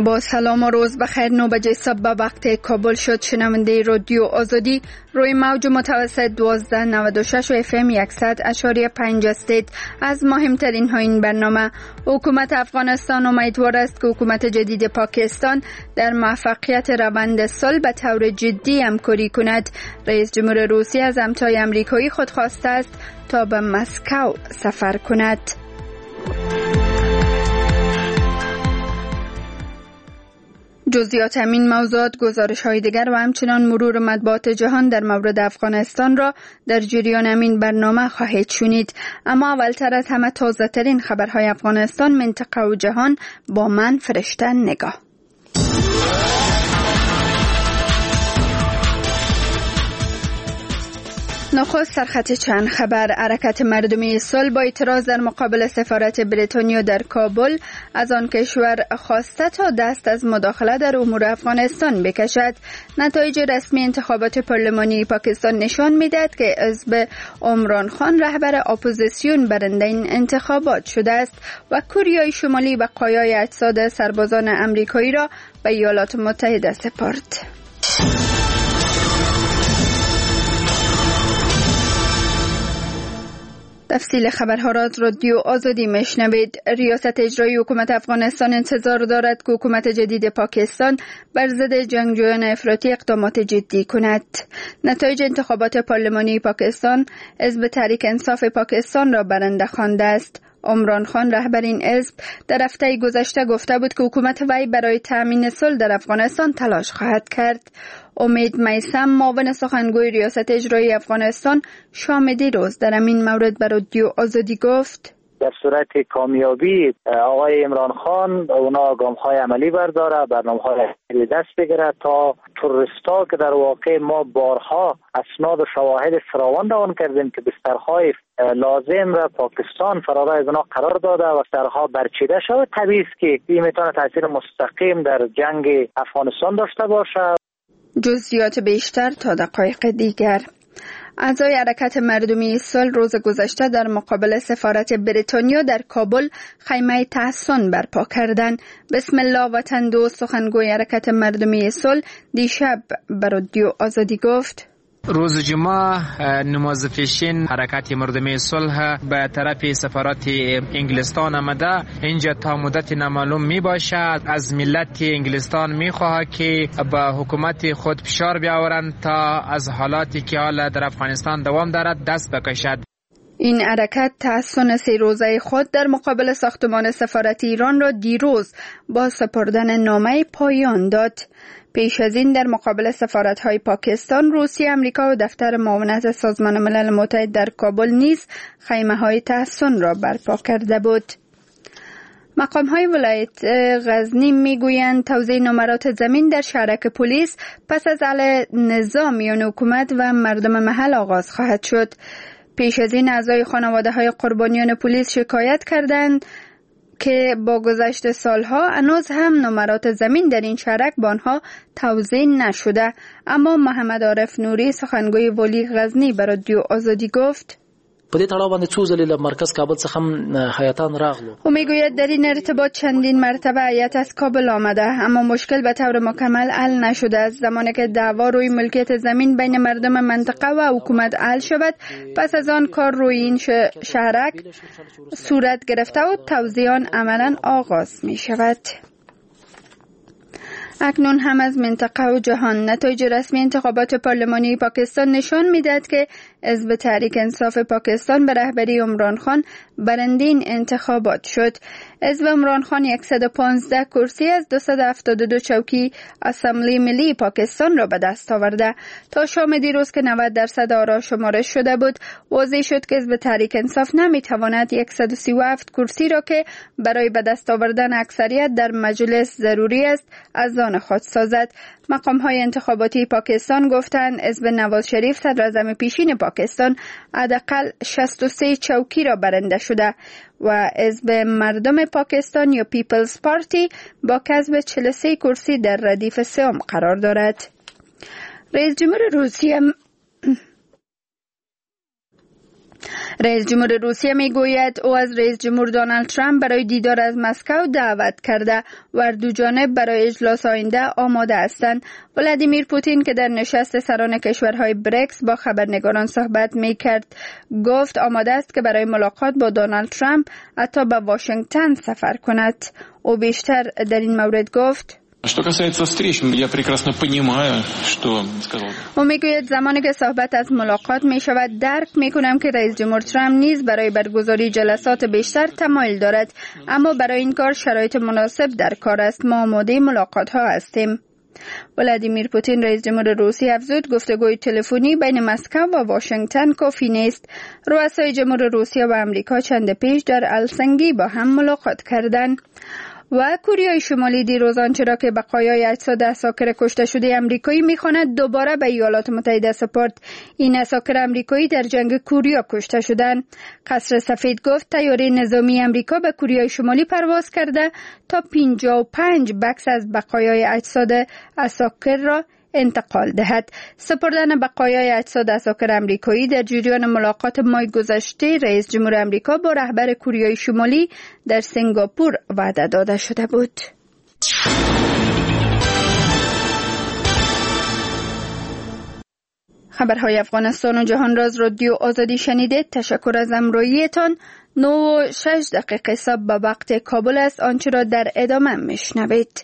با سلام و روز بخیر. 9 بجه صبح به وقت کابل شد. شنونده رادیو آزادی روی موج متوسط 1296 و FM 100.5 هستید. از مهمترین ها این برنامه: حکومت افغانستان امیدوار است که حکومت جدید پاکستان در موفقیت روند صلح به طور جدی همکاری کند. رئیس جمهور روسیه از همتای امریکایی خود خواسته است تا به مسکو سفر کند. جزئیات همین موضوعات، گزارش های دیگر و همچنان مرور مطبوعات جهان در مورد افغانستان را در جریان همین برنامه خواهید شنید. اما اولتر از همه تازه ترین خبرهای افغانستان، منطقه و جهان با من فرشته نگاه. نخست سرخط چند خبر. حرکت مردمی صلح با اعتراض در مقابل سفارت بریتانیا در کابل از آن کشور خواسته تا دست از مداخله در امور افغانستان بکشد. نتایج رسمی انتخابات پارلمانی پاکستان نشان می‌دهد که حزب عمران خان رهبر اپوزیسیون برنده این انتخابات شده است و کوریای شمالی بقایای اجساد سربازان امریکایی را به ایالات متحده سپرد. تفصیل خبرها را از رادیو آزادی میشنوید. ریاست اجرایی حکومت افغانستان انتظار دارد که حکومت جدید پاکستان بر ضد جنگجویان افراطی اقدامات جدی کند. نتایج انتخابات پارلمانی پاکستان حزب تحریک انصاف پاکستان را برنده خوانده است. عمران خان رهبر این حزب در هفته گذشته گفته بود که حکومت وی برای تأمین صلح در افغانستان تلاش خواهد کرد. امید میثم، معاون سخنگوی ریاست اجرایی افغانستان، شام دیروز در این مورد به رادیو آزادی گفت: در صورت کامیابی آقای عمران خان اونا گام‌های عملی برداره، برنامه‌های دست بگیره تا تروریستا که در واقع ما بارها اسناد و شواهد فراوان روان کردیم که بسترهای لازم را پاکستان فرارای از اونا قرار داده و بسترها برچیده شده، طبیعی است که این میتونه تاثیر مستقیم در جنگ افغانستان داشته باشه. جزئیات بیشتر تا دقایق دیگر. اعضای حرکت مردمی صلح روز گذشته در مقابل سفارت بریتانیا در کابل خیمه تحصن برپا کردند. بسم الله وطن دوست، سخنگوی حرکت مردمی صلح، دیشب به رادیو آزادی گفت: روز جمعه نماز پیشین حرکت مردمی صلح به طرف سفارت انگلستان آمده. اینجا تا مدت نامعلوم می باشد. از ملت انگلستان می خواهد که به حکومت خود فشار بیاورند تا از حالاتی که حالا در افغانستان دوام دارد دست بکشد. این حرکت تحصن 3 روزه خود در مقابل ساختمان سفارت ایران را دیروز با سپردن نامه پایان داد. پیش از این در مقابل سفارت‌های پاکستان، روسیه، آمریکا و دفتر معاونت سازمان ملل متحد در کابل نیز خیمه‌های تحصن را برپا کرده بود. مقام‌های ولایت غزنی می‌گویند توزیع نمرات زمین در شهرک پلیس پس از حل نزاع میان حکومت و مردم محل آغاز خواهد شد. پیش از این اعضای خانواده‌های قربانیان پلیس شکایت کردند که با گذشت سالها هنوز هم نمرات زمین در این شهرک به آنها توزیع نشده. اما محمد عارف نوری، سخنگوی والی غزنی، به رادیو آزادی گفت: په دې تړاو باندې څو ځلې له مرکز کابل څخه هیاتان راغلو. او میگوید در این ارتباط چندین مرتبه هیات از کابل آمده، اما مشکل به طور مکمل حل نشده است. زمانی که دعوا روی ملکیت زمین بین مردم منطقه و حکومت حل شود، پس از آن کار روی این شهرک صورت گرفته و توزیع آن عملاً آغاز می شود. اکنون هم از منطقه و جهان. نتایج رسمی انتخابات پارلمانی پاکستان نشان می‌دهد که حزب تحریک انصاف پاکستان به رهبری عمران خان برنده این انتخابات شد. حزب عمران خان 115 کرسی از 272 چوکی اسمبلی ملی پاکستان را به دست آورده. تا شام دیروز که 90% آرا شمارش شده بود، واضح شد که حزب تحریک انصاف نمی‌تواند 137 کرسی را که برای به دست آوردن اکثریت در مجلس ضروری است از آن خود سازد. مقام‌های انتخاباتی پاکستان گفتند حزب نواز شریف صدراعظم پیشین پاکستان حداقل 63 چوکی را برنده شده و حزب مردم پاکستان یا پیپلز پارتی با کسب 43 کرسی در ردیف سوم قرار دارد. رئیس جمهور روسیه رئیس جمهور روسیه میگوید او از رئیس جمهور دونالد ترامپ برای دیدار از مسکو دعوت کرده و هر دو جانب برای اجلاس آینده آماده هستند. ولادیمیر پوتین که در نشست سران کشورهای بریکس با خبرنگاران صحبت میکرد گفت آماده است که برای ملاقات با دونالد ترامپ حتی به واشنگتن سفر کند. او بیشتر در این مورد گفت Что касается встреч, я прекрасно понимаю, что сказал. او میگوید زمانی که صحبت از ملاقات می شود درک می کنم که رئیس جمهور ترامپ نیز برای برگزاری جلسات بیشتر تمایل دارد، اما برای این کار شرایط مناسب در کار است. ما آماده ملاقات ها هستیم. ولادیمیر پوتین رئیس جمهور روسیه افزود گفتگوی تلفنی بین مسکو و واشنگتن کافی نیست. رؤسای جمهور روسیه و امریکا چند پیش در هلسینکی با هم ملاقات کردند. و کوریای شمالی دیروز آنچه را که بقایای اجساد عساکر کشته شده امریکایی می‌خواند دوباره به ایالات متحده سپرد. این عساکر امریکایی در جنگ کوریا کشته شدند. قصر سفید گفت طیاره نظامی امریکا به کوریای شمالی پرواز کرده تا 55 بکس از بقایای اجساد عساکر را انتقال دهد. سپردن بقایای اجساد عساکر امریکایی در جریان ملاقات ماه گذشته رئیس جمهور امریکا با رهبر کوریای شمالی در سنگاپور وعده داده شده بود. خبرهای افغانستان و جهان را از رادیو آزادی شنیدید. تشکر از همراهیتان. 9:06 صبح به وقت کابل است. آنچه را در ادامه میشنوید.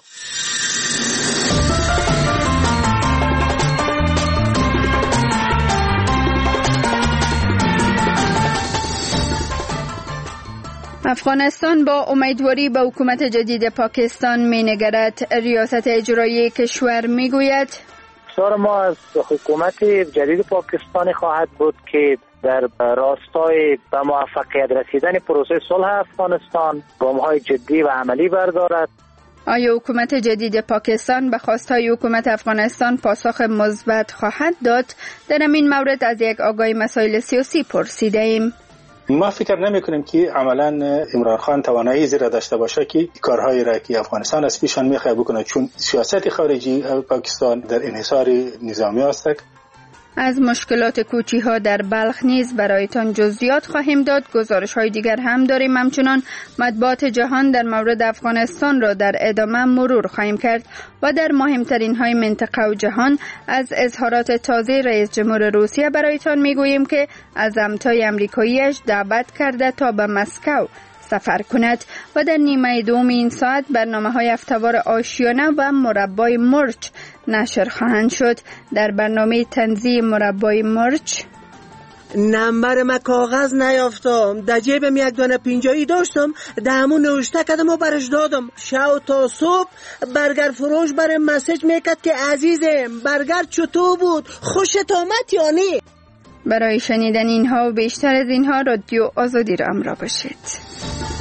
افغانستان با امیدواری به حکومت جدید پاکستان می‌نگرد. ریاست اجرایی کشور میگوید بسیار ما از حکومت جدید پاکستان خواهد بود که در راستای به موفقیت رسیدن پروسه صلح افغانستان گام‌های جدی و عملی بردارد. آیا حکومت جدید پاکستان به خواستهای حکومت افغانستان پاسخ مثبت خواهد داد؟ در این مورد از یک آگاه مسائل سیاسی پرسیده ایم. ما فکر نمی کنیم که عملا عمران خان توانایی زیرا داشته باشه که کارهایی را که افغانستان از پیشان میخواد بکنه، چون سیاست خارجی پاکستان در انحصار نظامی است. از مشکلات کوچی‌ها در بلخ نیز برایتان جزئیات خواهیم داد. گزارش‌های دیگر هم داریم. همچنان مطبوعات جهان در مورد افغانستان را در ادامه مرور خواهیم کرد و در مهمترین های منطقه و جهان از اظهارات تازه رئیس جمهور روسیه برایتان میگوییم که از همتای امریکاییش دعوت کرده تا به مسکو سفر کند. و در نیمه دوم این ساعت برنامه‌های هفته‌وار آشیانه و مربای مرچ نشر خواهند شد. در برنامه تنزیه مربای مرچ نمبر ما کاغذ نیافتم، در جیبم یک دانه پینجایی داشتم، در همون نوشته کردم و برش دادم. شو تا صبح برگر فروش برای مسیج میکرد که عزیزم برگر چطور بود، خوشت آمد یا نه؟ برای شنیدن اینها و بیشتر از اینها رادیو آزادی را همراه باشید.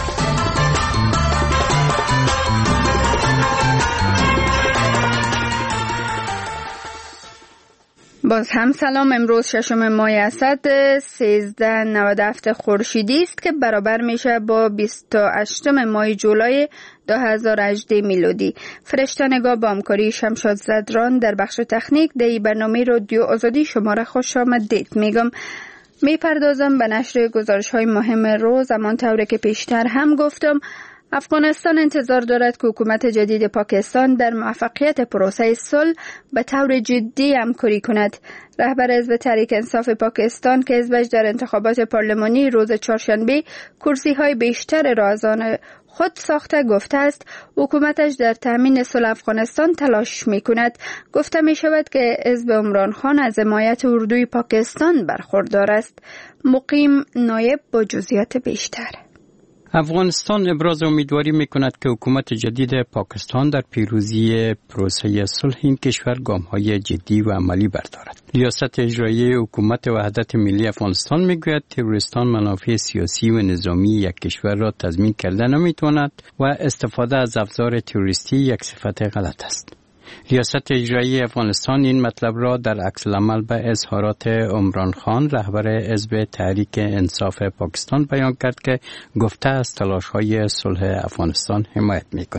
باز هم سلام. امروز 6 ماه اسد 1397 خورشیدی است که برابر میشه با 28 ماه جولای 2018 میلادی. فرشته‌نگار با همکاری شمشاد زدران در بخش تکنیک در برنامه رادیو آزادی شما را خوش آمدید میگم. میپردازم به نشر گزارش‌های مهم روز. همانطور که پیشتر هم گفتم افغانستان انتظار دارد که حکومت جدید پاکستان در موفقیت پروسه صلح به طور جدی همکاری کند. رهبر حزب تحریک انصاف پاکستان که حزبش در انتخابات پارلمانی روز چهارشنبه کرسی‌های بیشتر را از آن خود ساخته گفته است حکومتش در تامین صلح افغانستان تلاش می‌کند. گفته می‌شود که حزب عمران خان از حمایت اردوی پاکستان برخوردار است. مقیم نایب با جزئیات بیشتر. افغانستان ابراز امیدواری می‌کند که حکومت جدید پاکستان در پیروزی پروسه صلح این کشور گام‌های جدی و عملی بردارد. ریاست اجرایی حکومت وحدت ملی افغانستان می‌گوید تروریستان منافع سیاسی و نظامی یک کشور را تضمین کرده نمی‌تواند و استفاده از افزار تروریستی یک صفت غلط است. ریاست اجرایی افغانستان این مطلب را در عکس العمل به اظهارات عمران خان رهبر حزب تحریک انصاف پاکستان بیان کرد که گفته از تلاش‌های صلح افغانستان حمایت می‌کند.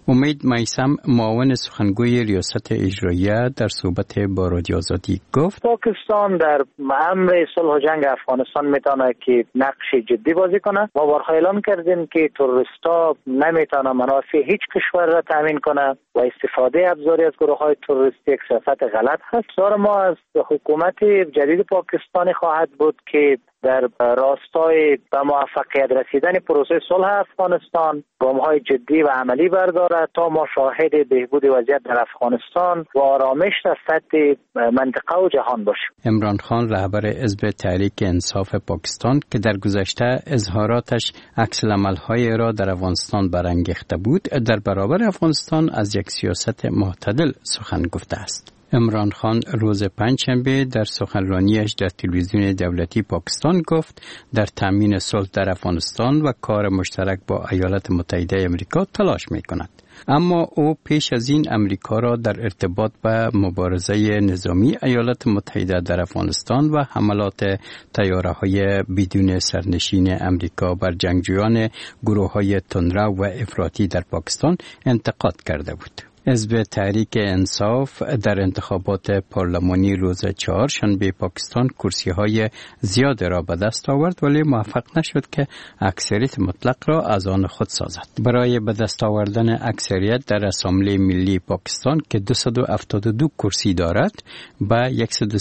امید میثم معاون سخنگوی ریاست اجراییه در صحبت با رادیو آزادی گفت پاکستان در امر صلح و جنگ افغانستان میتونه که نقش جدی بازی کنه. ما بارها اعلام کردیم که تروریستا نمیتونه منافع هیچ کشور را تامین کنه و استفاده ابزاری از گروه‌های تروریستی یک سیاست غلط هست. سوال ما از حکومت جدید پاکستان خواهد بود که در راستای به موفقیت رسیدن پروسه صلح افغانستان گام‌های جدی و عملی بردارد تا ما شاهد بهبود وضعیت در افغانستان و آرامش در سطح منطقه و جهان باشیم. عمران خان رهبر حزب تحریک انصاف پاکستان که در گذشته اظهاراتش عکس العمل‌های را در افغانستان برانگیخته بود، در برابر افغانستان از یک سیاست معتدل سخن گفته است. عمران خان روز پنجشنبه در سخنرانیش در تلویزیون دولتی پاکستان گفت در تامین صلح در افغانستان و کار مشترک با ایالات متحده آمریکا تلاش می‌کند. اما او پیش از این امریکا را در ارتباط به مبارزه نظامی ایالات متحده در افغانستان و حملات طیاره‌های بدون سرنشین امریکا بر جنگجویان گروه‌های تندرو و افراطی در پاکستان انتقاد کرده بود. حزب تحریک انصاف در انتخابات پارلمانی روز چهارشنبه پاکستان کرسی‌های زیاد را به دست آورد ولی موفق نشد که اکثریت مطلق را از آن خود سازد. برای به دست آوردن اکثریت در اسامبله ملی پاکستان که 272 کرسی دارد به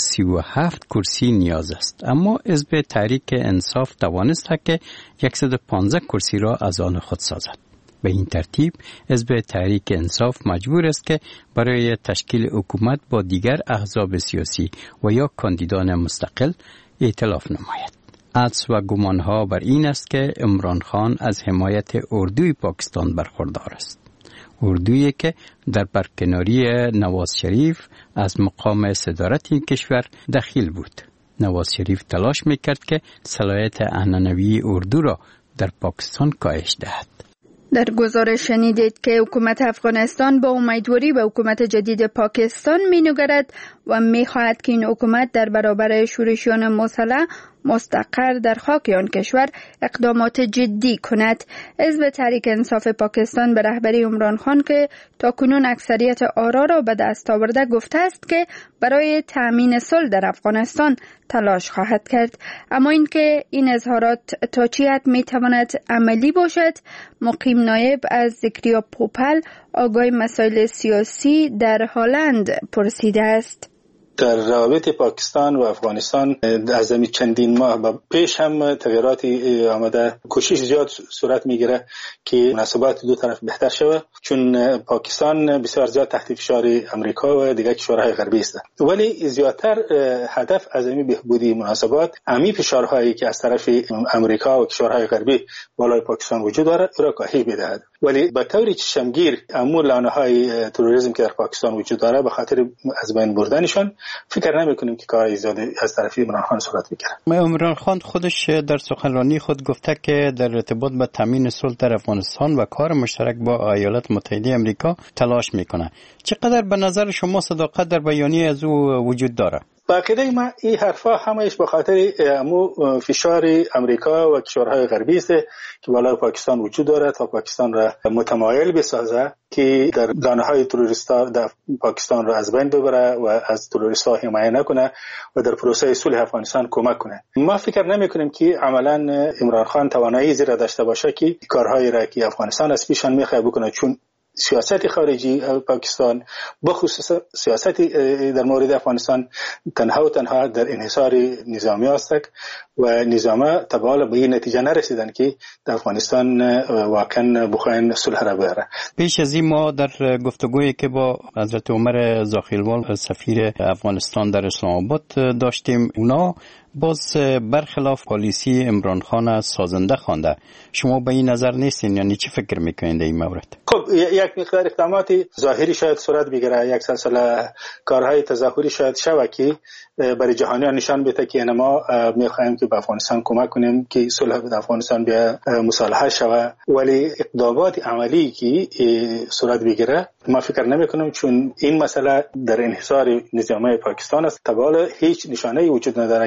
137 کرسی نیاز است، اما حزب تحریک انصاف توانست که 115 کرسی را از آن خود سازد. به این ترتیب حزب تحریک انصاف مجبور است که برای تشکیل حکومت با دیگر احزاب سیاسی و یا کاندیدان مستقل ائتلاف نماید. حدس و گمانها بر این است که عمران خان از حمایت اردوی پاکستان برخوردار است. اردویی که در برکناری نواز شریف از مقام صدارت این کشور دخیل بود. نواز شریف تلاش میکرد که صلاحیت عنعنوی اردو را در پاکستان کاهش دهد. در گزارش شنیدید که حکومت افغانستان با امیدواری به حکومت جدید پاکستان می‌نگرد و می‌خواهد که این حکومت در برابر شورشیان مسلح مستقر در خاک آن کشور اقدامات جدی کند. حزب تحریک انصاف پاکستان به رهبری عمران خان که تاکنون اکثریت آرا را به دست آورده گفته است که برای تأمین صلح در افغانستان تلاش خواهد کرد. اما اینکه این اظهارات تا چه حد میتواند عملی باشد، مقیم نایب از زکریا پوپل آگاه مسائل سیاسی در هالند پرسیده است. در روابط پاکستان و افغانستان از چندین ماه پیش هم تغییراتی آمده، کوشش زیاد صورت میگیره که مناسبات دو طرف بهتر شود، چون پاکستان بسیار زیاد تحت فشار امریکا و دیگر کشورهای غربی است. ولی زیادتر هدف از این بهبودی مناسبات امی فشارهایی که از طرف امریکا و کشورهای غربی بالای پاکستان وجود دارد را کاهش بدهد. ولی به طوری چشمگیر امور لانه‌های تروریسم که در پاکستان وجود دارد به خاطر از بین بردنشان فکر نمی‌کنیم که کار زیاده از طرف عمران خان صورت بگیره. عمران خان خودش در سخنرانی خود گفته که در ارتباط با تامین صلح در افغانستان و کار مشترک با ایالات متحده آمریکا تلاش میکنه. چقدر به نظر شما صداقت در بیانیه از او وجود داره؟ با عقیده من این حرفا همش به خاطر فشار امریکا و کشورهای غربی است که بالای پاکستان وجود دارد تا پاکستان را متمایل بسازه که در دانه‌های تروریستا در پاکستان را از بین ببره و از تروریستا حمایت نکنه و در پروسه صلح افغانستان کمک کنه. ما فکر نمی‌کنیم که عملاً عمران خان توانایی زیرا داشته باشه که کارهایی را که افغانستان از پیشان می‌خواد بکنه، چون سیاست خارجی پاکستان بخصوص سیاست در مورد افغانستان تنها در انحصار نظامی است و نظام تبال به این نتیجه نرسیدن که در افغانستان واقعا بخواین صلح را بیاره. پیش از این ما در گفتگویی که با حضرت عمر زاخیلوال سفیر افغانستان در اسلام آباد داشتیم، اونا باز برخلاف پالیسی عمران خان سازنده خوانده. شما به این نظر نیستین؟ یعنی چی فکر میکنید این مورد؟ خب یک مقدار اقدامات ظاهری شاید صورت بگیره، یک سلسله کارهای تظاهری شاید شوه که برای جهانیان نشان بده که ما میخوایم که به افغانستان کمک کنیم که صلح در افغانستان بیا مصالحه شوه، ولی اقدامات عملی که صورت بگیره ما فکر نمیکنم، چون این مسئله در انحصار نظامی پاکستان است. تبال هیچ نشانه‌ای وجود نداره که نظامی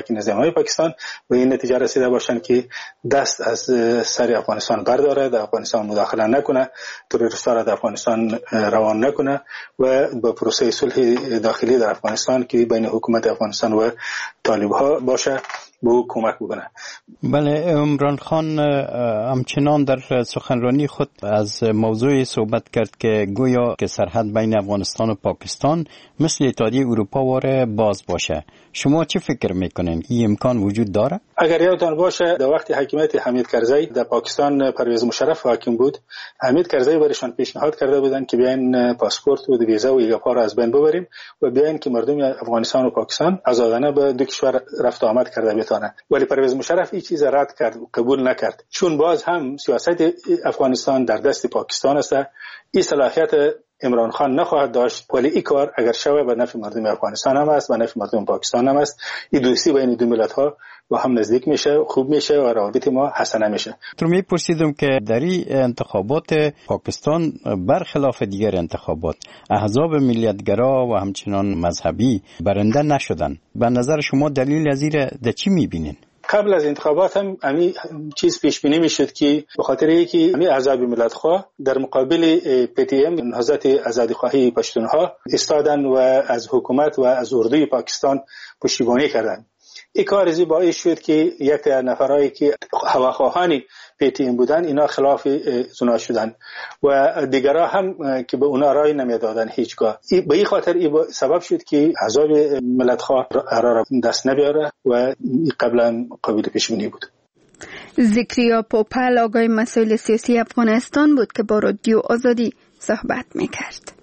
برنامه پاکستان و این نتیجه رسیده باشن که دست از سر افغانستان برداره، در افغانستان مداخله نکنه، تروریست‌ها را در افغانستان روان نکنه و با پروسه صلح داخلی در افغانستان که بین حکومت افغانستان و طالب‌ها باشه به او کمک بکنه. بله، عمران خان همچنان در سخنرانی خود از موضوع صحبت کرد که گویا که سرحد بین افغانستان و پاکستان مثل اتحادیه اروپا واره باز باشه. شما چه فکر میکنین؟ این امکان وجود داره؟ اگر یادتان باشه در وقت حکومت حمید کرزی در پاکستان پرویز مشرف حاکم بود، حمید کرزی برایشان پیشنهاد کرده بودند که بیاین پاسپورت و ویزا و ایگاپا را از بین ببریم و بیاین که مردم افغانستان و پاکستان آزادانه به دو کشور رفت و آمد کرده بتونه. ولی پرویز مشرف این چیز رد کرد و قبول نکرد، چون باز هم سیاست افغانستان در دست پاکستان است. این صلاحیت عمران خان نخواهد داشت، ولی این کار اگر شوه به نفع مردم افغانستان هم است و نفع مردم پاکستان هم است. این دوستی بین دو ملت ها با هم نزدیک میشه، خوب میشه و روابط ما حسنه میشه. تو میپرسیدم که در این انتخابات پاکستان برخلاف دیگر انتخابات احزاب ملیتگرا و همچنان مذهبی برنده نشدن. به نظر شما دلیل از این در چی میبینین؟ قبل از انتخابات هم همین چیز پیش بینی میشد که به خاطر اینکه همین احزاب ملت‌خواه در مقابل PTM نهضت آزادیخواهی پشتونها ایستادن و از حکومت و از اردوی پاکستان پشتیبانی کردند. این کار ازی باعث شد که یک نفرایی که هواخواهان PTM بودن اینا خلاف اونا شدن و دیگرها هم که به اونا رای نمیدادن هیچگاه. به این خاطر سبب شد که احزاب ملت‌خواه را دست نبیاره و قبلا قابل پیش بینی بود. ذکریا پوپل آقای مسائل سیاسی افغانستان بود که با رادیو آزادی صحبت میکرد.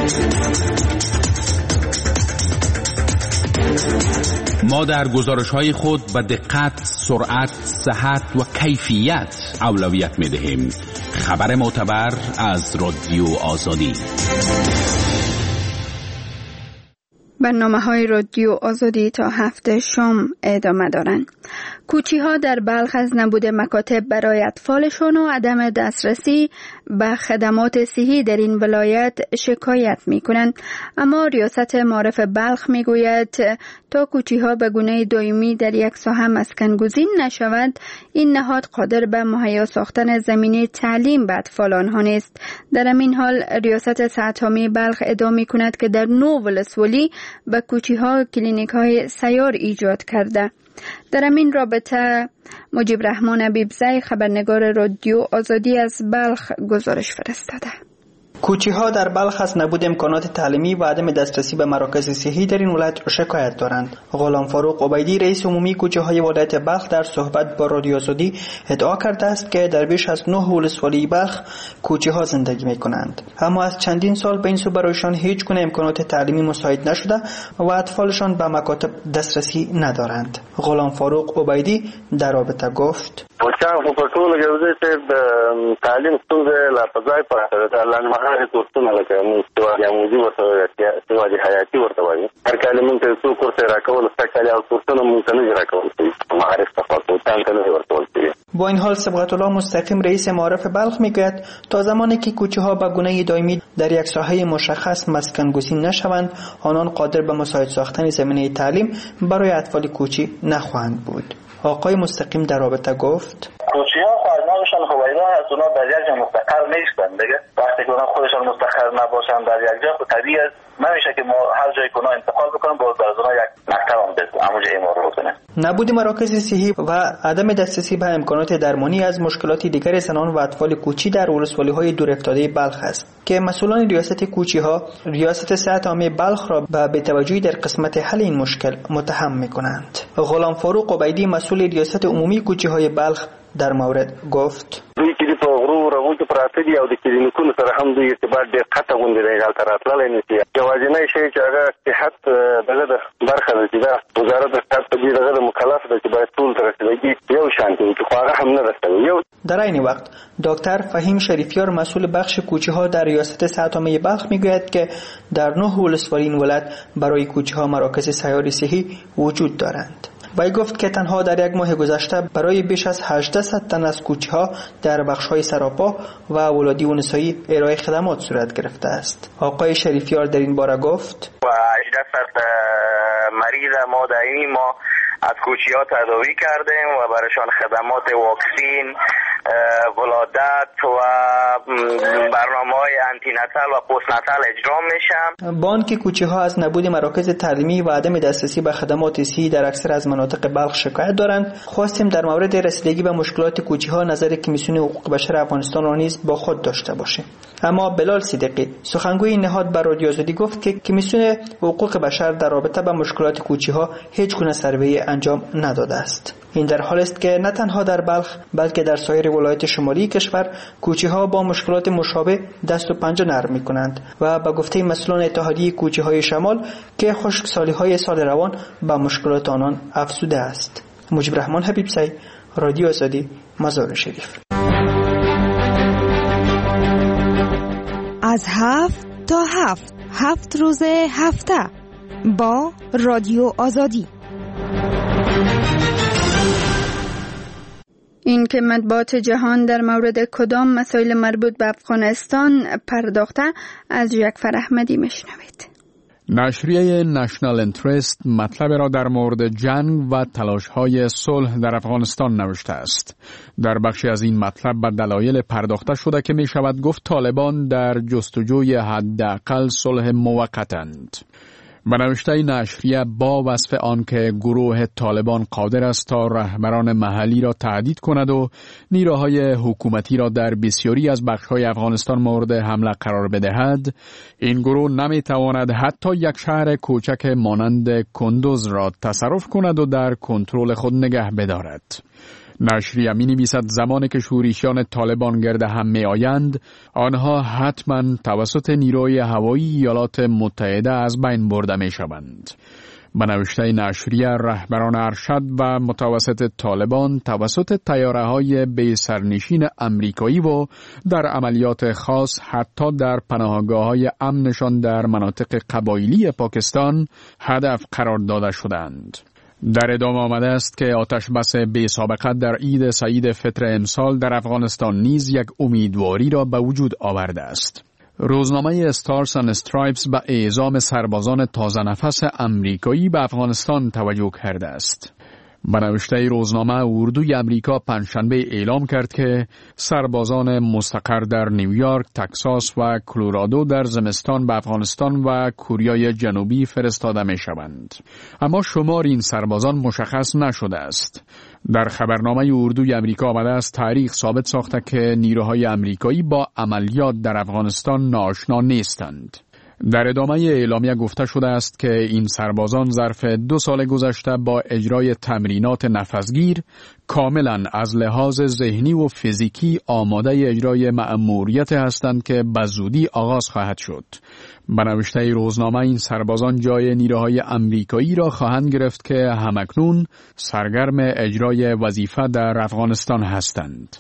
ما در گزارش‌های خود به دقت، سرعت، صحت و کیفیت اولویت می‌دهیم. خبر معتبر از رادیو آزادی. برنامه‌های رادیو آزادی تا هفته شام ادامه دارند. کوچی‌ها در بلخ از نبود مکاتب برای اطفالشان و عدم دسترسی به خدمات صحی در این ولایت شکایت می‌کنند، اما ریاست معارف بلخ می‌گوید تا کوچی‌ها به گونه دائمی در یک ساحه مسکن‌گزین نشود، این نهاد قادر به مهیا ساختن زمینه تعلیم به اطفال آنها نیست. در همین حال ریاست صحت عامه بلخ ادعا می‌کند که در 9 ولسوالی به کوچی‌ها کلینیک‌های سیار ایجاد کرده. در همین رابطه مجیب رحمان حبیبزی خبرنگار رادیو آزادی از بلخ گزارش فرستاده. کوچی‌ها در بلخ از نبود امکانات تعلیمی و عدم دسترسی به مراکز صحی در این ولایت شکایت دارند. غلام فاروق عبیدی رئیس عمومی کوچه‌های ولایت بلخ در صحبت با رادیو آزادی ادعا کرده است که در بیش از 9 ولسوالی بلخ کوچه‌ها زندگی می‌کنند، اما از چندین سال به این سو برایشان هیچ گونه امکانات تعلیمی مساعد نشده و اطفالشان به مکاتب دسترسی ندارند. غلام فاروق عبیدی در رابطه گفت: خو په ټولو کې د تعلیم ستونزه لا په ځای پراته ده. لنډمهاله کورسونه لکه استوادي عمودي ورته استوادي حیاتي ورته وایي، هر کال مونږ ته څو کورس راکول، سکه او کورسونه مونږ ته نه راکول شي، معارف تفاوت ته نه ورته وایي. با این حال صبغت الله مستقیم رئیس معارف بلخ میگوید تا زمانی که کوچه‌ها به گونه دائمی در یک ساحه مشخص مسکن گزین نشوند، آنان قادر به مساعد ساختن زمینه تعلیم برای اطفال کوچی نخواهند بود. آقای مستقیم در رابطه گفت: کوچی‌ها خواهرنامشان خوبایدان از اونا در یک جا مستقر نیستن دیگه. وقتی که اونا خودشان مستقر نباشن در یک جا، خب طبیعی است نمیشه که ما هر جایی که اونا انتقال بکنیم باز در اونا یک مکتب هم بزنیم همونجا ایمار بکنیم. نبود مراکز صحی و عدم دسترسی به امکانات درمانی از مشکلات دیگر زنان و اطفال کوچی در ولسوالی‌های دور افتاده بلخ است که مسئولان ریاست کوچی‌ها ریاست صحت عامه بلخ را به بی‌توجهی در قسمت حل این مشکل متهم می‌کنند. غلام فاروق عبیدی مسئول ریاست عمومی کوچی‌های بلخ در مورد گفت: دوی چې په غرو رغوتو پراته دي او د کلینیکونو سره هم دوی ارتباط ډېر قطع غوندې دی، هلته راتللی نه شي. یوازینی شی چې هغه صحت دغه د برخه ده چې دا وزارت د صحت په دې دغه د مکلف ده چې باید ټولو ته رسېدګي یو شانتي وي، خو هغه هم نه رسوي. در این وقت دکتر فهیم شریفیار مسئول بخش کوچه‌ها در ریاست صحت عامه بلخ میگوید که در 9 ولسوالی این ولایت برای کوچه‌ها مراکز سیاری صحی وجود دارند. وی گفت که تنها در یک ماه گذشته برای بیش از 800 تن از کوچه‌ها در بخش‌های سراپا و ولادی و نسایی ارائه خدمات صورت گرفته است. آقای شریفیار در این باره گفت: 800 مریض ما در این ما از کوچی‌ها تداوی کردیم و برایشان خدمات واکسین، ولادت و برنامه‌های آنتیناتال و پستناتال اجرا میشن. بانک کوچه‌ها از نبود مراکز تعلیمی و عدم دسترسی به خدمات صحی در اکثر از مناطق بلخ شکایت دارند. خواستیم در مورد رسیدگی به مشکلات کوچه‌ها نظر کمیسیون حقوق بشر افغانستان را نیز با خود داشته باشه. اما بلال صدیقی سخنگوی نهاد بر رادیو آزادی گفت که کمیسیون حقوق بشر در رابطه با مشکلات کوچه‌ها هیچ گونه سروی انجام نداده است. این در حالی است که نه تنها در بلخ بلکه در سایر ولایات شمالی کشور کوچه‌ها با مشکلات مشابه دست و پنجه نرم می‌کنند و به گفته مسئولان اتحادیه کوچه‌های شمال که خشکسالی‌های سال روان به مشکلات آنان افزوده است. مجیب رحمان حبیبزی، رادیو آزادی، مزار شریف. از 7 تا 7 روز هفته با رادیو آزادی. این که مطبوعات جهان در مورد کدام مسائل مربوط به افغانستان پرداخته از جعفر احمدی میشنوید. نشریه نشنال انترست مطلب را در مورد جنگ و تلاش‌های صلح در افغانستان نوشته است. در بخشی از این مطلب به دلایل پرداخته شده که می شود گفت طالبان در جستجوی حداقل صلح موقتند. به نوشته نشریه با وصف آن که گروه طالبان قادر است تا رهبران محلی را تهدید کند و نیروهای حکومتی را در بسیاری از بخش‌های افغانستان مورد حمله قرار بدهد، این گروه نمی‌تواند حتی یک شهر کوچک مانند کندوز را تصرف کند و در کنترل خود نگه بدارد. نشریه می‌نویسد زمانی که شورشیان طالبان گرد هم می‌آیند، آنها حتما توسط نیروی هوایی ایالات متحده از بین برده می‌شوند. به نوشته نشریه رهبران ارشد و متوسط طالبان توسط طیاره‌های بی سرنشین آمریکایی و در عملیات خاص حتی در پناهگاه‌های امنشان در مناطق قبایلی پاکستان هدف قرار داده شدند. در ادامه آمده است که آتش بس بی سابقه در عید سعید فطر امسال در افغانستان نیز یک امیدواری را به وجود آورده است. روزنامه استارز اند استرایپس به اعزام سربازان تازه نفس امریکایی به افغانستان توجه کرده است. به نوشته روزنامه اردوی امریکا پنجشنبه اعلام کرد که سربازان مستقر در نیویورک، تکساس و کلرادو در زمستان به افغانستان و کوریای جنوبی فرستاده می شوند. اما شمار این سربازان مشخص نشده است. در خبرنامه اردوی امریکا آمده است تاریخ ثابت ساخته که نیروهای امریکایی با عملیات در افغانستان ناآشنا نیستند. در ادامه اعلامیه گفته شده است که این سربازان ظرف 2 سال گذشته با اجرای تمرینات نفسگیر کاملا از لحاظ ذهنی و فیزیکی آماده اجرای مأموریت هستند که به زودی آغاز خواهد شد. به نوشته روزنامه این سربازان جای نیروهای امریکایی را خواهند گرفت که همکنون سرگرم اجرای وظیفه در افغانستان هستند.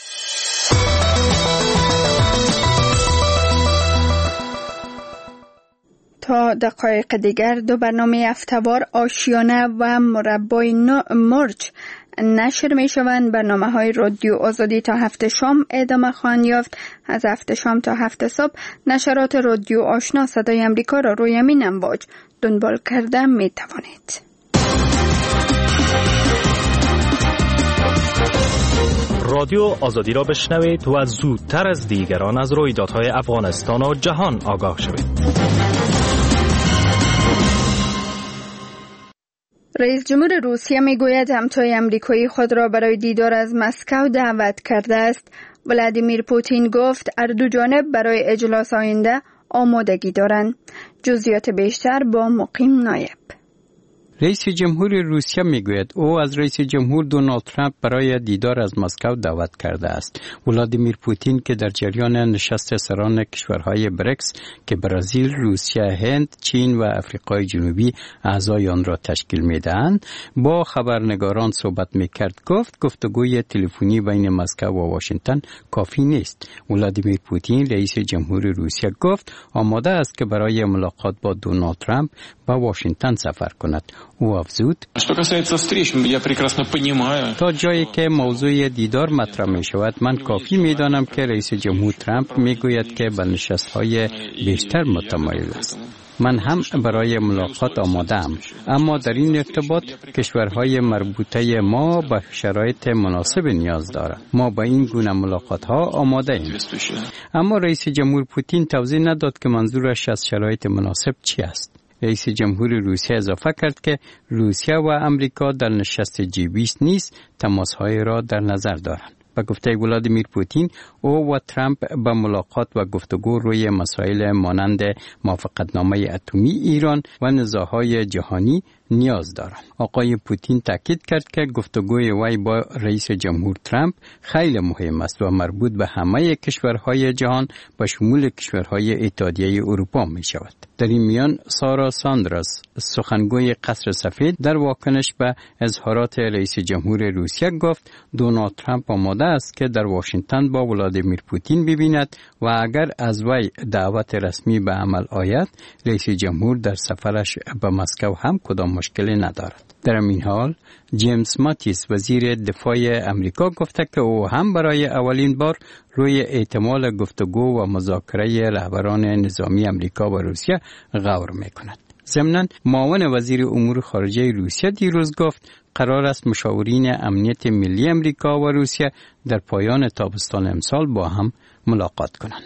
تا دقایق دیگر 2 برنامه هفته‌وار آشیانه و مربای مرچ نشر می شوند. برنامه های رادیو آزادی تا 7 شام ادامه خواهند یافت. از 7 شام تا 7 صبح نشرات رادیو آشنا صدای امریکا را روی همین امواج دنبال کرده می توانید. رادیو آزادی را بشنوید و زودتر از دیگران از رویدادهای افغانستان و جهان آگاه شوید. رئیس جمهور روسیه میگوید همتای امریکایی خود را برای دیدار از مسکو دعوت کرده است. ولادیمیر پوتین گفت هر دو جانب برای اجلاس آینده آمادگی دارند. جزئیات بیشتر با مقیم نایب. رئیس جمهور روسیه میگوید او از رئیس جمهور دونالد ترامپ برای دیدار از مسکو دعوت کرده است. ولادیمیر پوتین که در جریان نشست سران کشورهای بریکس که برزیل، روسیه، هند، چین و آفریقای جنوبی اعضای آن را تشکیل میدهند با خبرنگاران صحبت میکرد، گفت گفتگوی تلفنی بین مسکو و واشنگتن کافی نیست. ولادیمیر پوتین رئیس جمهور روسیه گفت آماده است که برای ملاقات با دونالد ترامپ به واشنگتن سفر کند. او افزود تا جایی که موضوع دیدار مطرح می شود من کافی می دانم که رئیس جمهور ترامپ می گوید که به نشست‌های بیشتر متمایل است. من هم برای ملاقات آماده‌ام، اما در این ارتباط کشورهای مربوطه ما به شرایط مناسب نیاز دارند. ما با این گونه ملاقات‌ها آماده ایم. اما رئیس جمهور پوتین توضیح نداد که منظورش از شرایط مناسب چی است. رئیس جمهور روسیه اضافه کرد که روسیه و امریکا در نشست G20 نیز تماس‌های را در نظر دارند. به گفته ولادیمیر پوتین، او و ترامپ به ملاقات و گفتگو روی مسائل مانند موافقتنامه اتمی ایران و نزاع‌های جهانی نیاز دارند. آقای پوتین تاکید کرد که گفتگوی وی با رئیس جمهور ترامپ خیلی مهم است و مربوط به همه کشورهای جهان به شمول کشورهای اتحادیه اروپا می شود. در این میان سارا ساندرز، سخنگوی قصر سفید، در واکنش به اظهارات رئیس جمهور روسیه گفت دونالد ترامپ آماده است که در واشنگتن با ولادیمیر پوتین ببیند و اگر از وی دعوت رسمی به عمل آید، رئیس جمهور در سفرش به مسکو هم کدام مشکلی ندارد. در این حال جیمز ماتیس وزیر دفاع امریکا گفته که او هم برای اولین بار روی احتمال گفتگو و مذاکره رهبران نظامی امریکا و روسیه غور می‌کند. ضمناً معاون وزیر امور خارجه روسیه دیروز گفت قرار است مشاورین امنیت ملی امریکا و روسیه در پایان تابستان امسال با هم ملاقات کنند.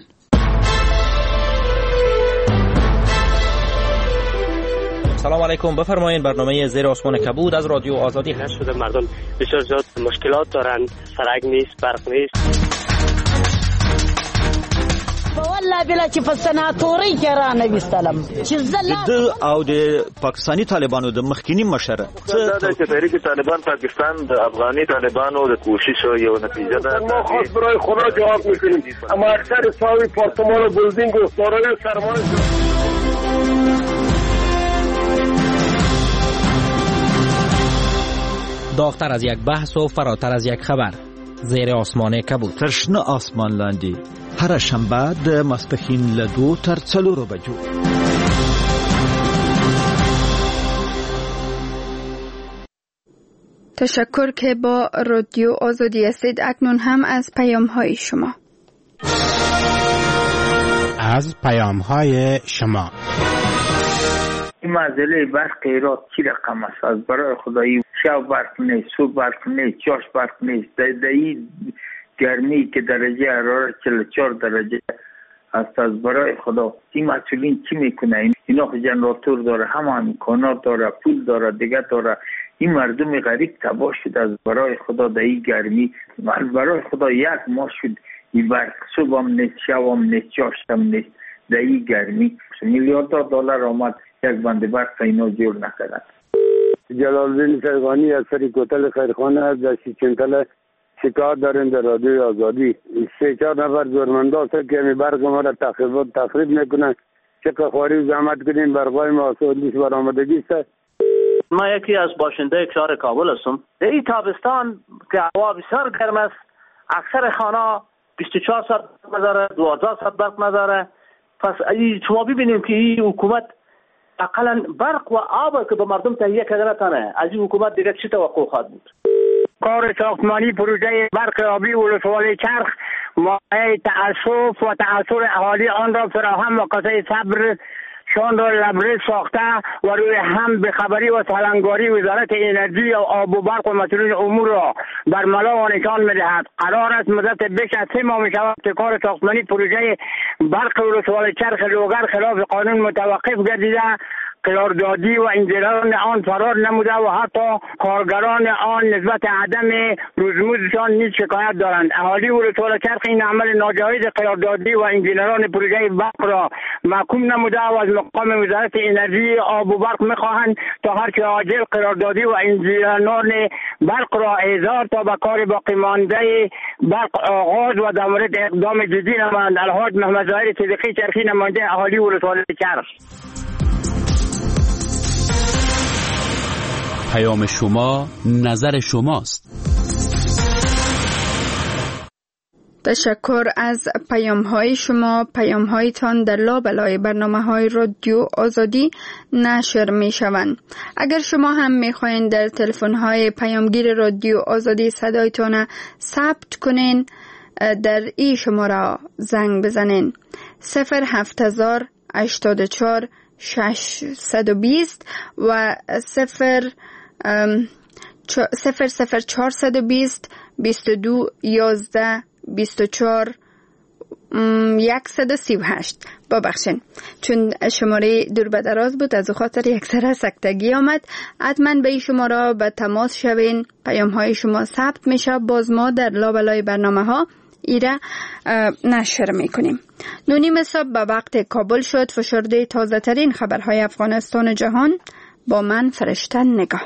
سلام علیکم، بفرمایید. برنامه زیر آسمان کبود از رادیو آزادی هست. شده مردم بسیار زیاد مشکلات دارن، سرک نیست، برق نیست. والله بلا چې په سناتوري کې را نه وستلم چې د او د پاکستانی طالبانو د مخکینی مشر چې تحریک طالبان پاکستان د افغاني طالبانو د کوشش یو نتیجه ده. ما خاص برای خدا جواب میکنیم، اما اکثر ساوی پارتمان و بلدینگ و دارای سرمایه داغتر از یک بحث و فراتر از یک خبر. زیر آسمان کبود. ترشنه آسمان لاندی. هر شنبه د ماسپښین له 2 تر 4 بجو. تشکر که با رادیو آزادی هستید. اکنون هم از پیام‌های شما. از پیام‌های شما. این مسئله برق ایراد چی رقم است؟ از برای خدایی شب برق نیست، صبح برق نیست، جاش برق نیست. دایی گرمی که درجه حرارت 44 درجه است. از برای خدا این مسئولین چی میکنه؟ اینا جنراتور داره، همه امکانات داره، پول داره، دیگه داره. این مردم غریب تباه شد. از برای خدا دایی گرمی، از برای خدا یک ماه شد این برق، صبح هم نیست، شب هم نیست، جاش هم نیست. دایی گرمی میلیاردها دلار آمد یک بند برق اینا جور نکردن. جلال‌الدین فرغانی از سری کوتل خیرخانه از دستی چنتل شکایت داریم در رادیوی آزادی. 3-4 نفر زورمنده هست که برق ما را تخریب میکنن. چقدر خواری زحمت کنیم برقای ما سودیش برآمدگی است. ما یکی از باشنده شهر کابل هستم. در این تابستان که هوا بسیار گرم است، اکثر خانه 24 ساعت نداره، 12 ساعت برق نداره. پس شما ببینیم که این حکومت اقلا برق و آب که به مردم تهیه کردن نتونه، از این حکومت دیگه چی توقع خواهد بود؟ کار ساختمانی پروژه برق آبی ولسوالی چرخ مایه تأسف و تأثیر اهالی آن را فراهم و کاسه صبر شان را لبریز ساخته و روی هم به خبری و سالنگاری وزارت انرژی و آب و برق و مسئولین امور را برملا و نشان می‌دهد. قرار است مدت بیش از 3 ماه می‌شود که کار ساختمانی پروژه برق ولسوالی چرخ لوگر خلاف قانون متوقف گردیده، قراردادی و انجیران آن فرار نموده و حتی کارگران آن نسبت عدم روزمزدشان نیز شکایت دارند. اهالی ولسوالی چرخ این عمل ناجایز قراردادی و انجینران پروژه برق را محکوم نموده و از مقام وزارت انرژی آب و برق می‌خواهند تا هر چه عاجل قراردادی و انجینران برق را احضار تا به کار باقی مانده برق آغاز و در مورد اقدام جدی نمایند. الحاج محمد ظاهر صدیقی چرخی، نماینده اهالی ولسوالی چرخ. پیام شما نظر شماست. تشکر از پیام‌های شما. پیام‌هایتان در لابلای برنامه‌های رادیو آزادی نشر می‌شوند. اگر شما هم می‌خواهید در تلفن‌های پیامگیر رادیو آزادی صدایتان ثبت کنین، در این شماره زنگ بزنین: 07084 620 و 00420 22 11 24 138. ببخشید چون شماره دور به دراز بود از خاطر یک ذره سکتگی آمد. حتما به این شماره به تماس شوین، پیام های شما ثبت میشه، باز ما در لابلای برنامه ها ایره نشر میکنیم. 9:30 صبح به وقت کابل شد. فشرده تازه ترین خبرهای افغانستان و جهان با من فرشته نگاه.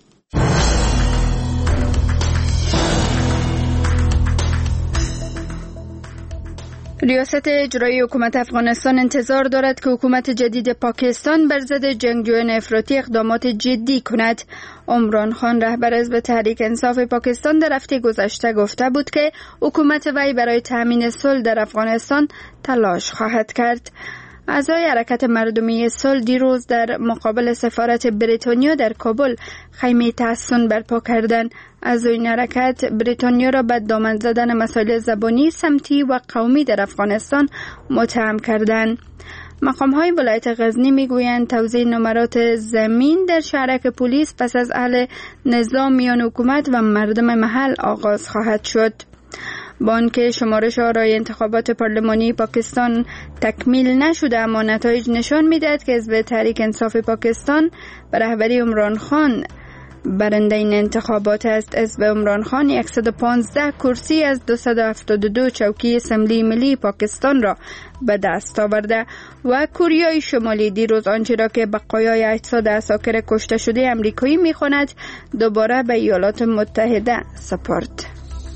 ریاست اجرایی حکومت افغانستان انتظار دارد که حکومت جدید پاکستان بر ضد جنگجویان افراطی اقدامات جدی کند. عمران خان رهبر حزب تحریک انصاف پاکستان در هفته گذشته گفته بود که حکومت وی برای تامین صلح در افغانستان تلاش خواهد کرد. اعضای حرکت مردمی صلح دیروز در مقابل سفارت بریتانیا در کابل خیمه تحسن برپا کردند. از این حرکت بریتانیا را به دامن زدن مسائل زبانی، سمتی و قومی در افغانستان متهم کردند. مقام‌های ولایت غزنی میگویند توزیع نمرات زمین در شهرک پلیس پس از اهل نظام میان حکومت و مردم محل آغاز خواهد شد. با آنکه شمارش آرای انتخابات پارلمانی پاکستان تکمیل نشده، اما نتایج نشان می‌دهد که حزب تحریک انصاف پاکستان به رهبری عمران خان برنده این انتخابات است. حزب عمران خان 115 کرسی از 272 چوکی اسمبلی ملی پاکستان را به دست آورده و کوریای شمالی دیروز آنچه را که بقایای اجساد عساکر کشته شده امریکایی می‌خواند دوباره به ایالات متحده سپرد.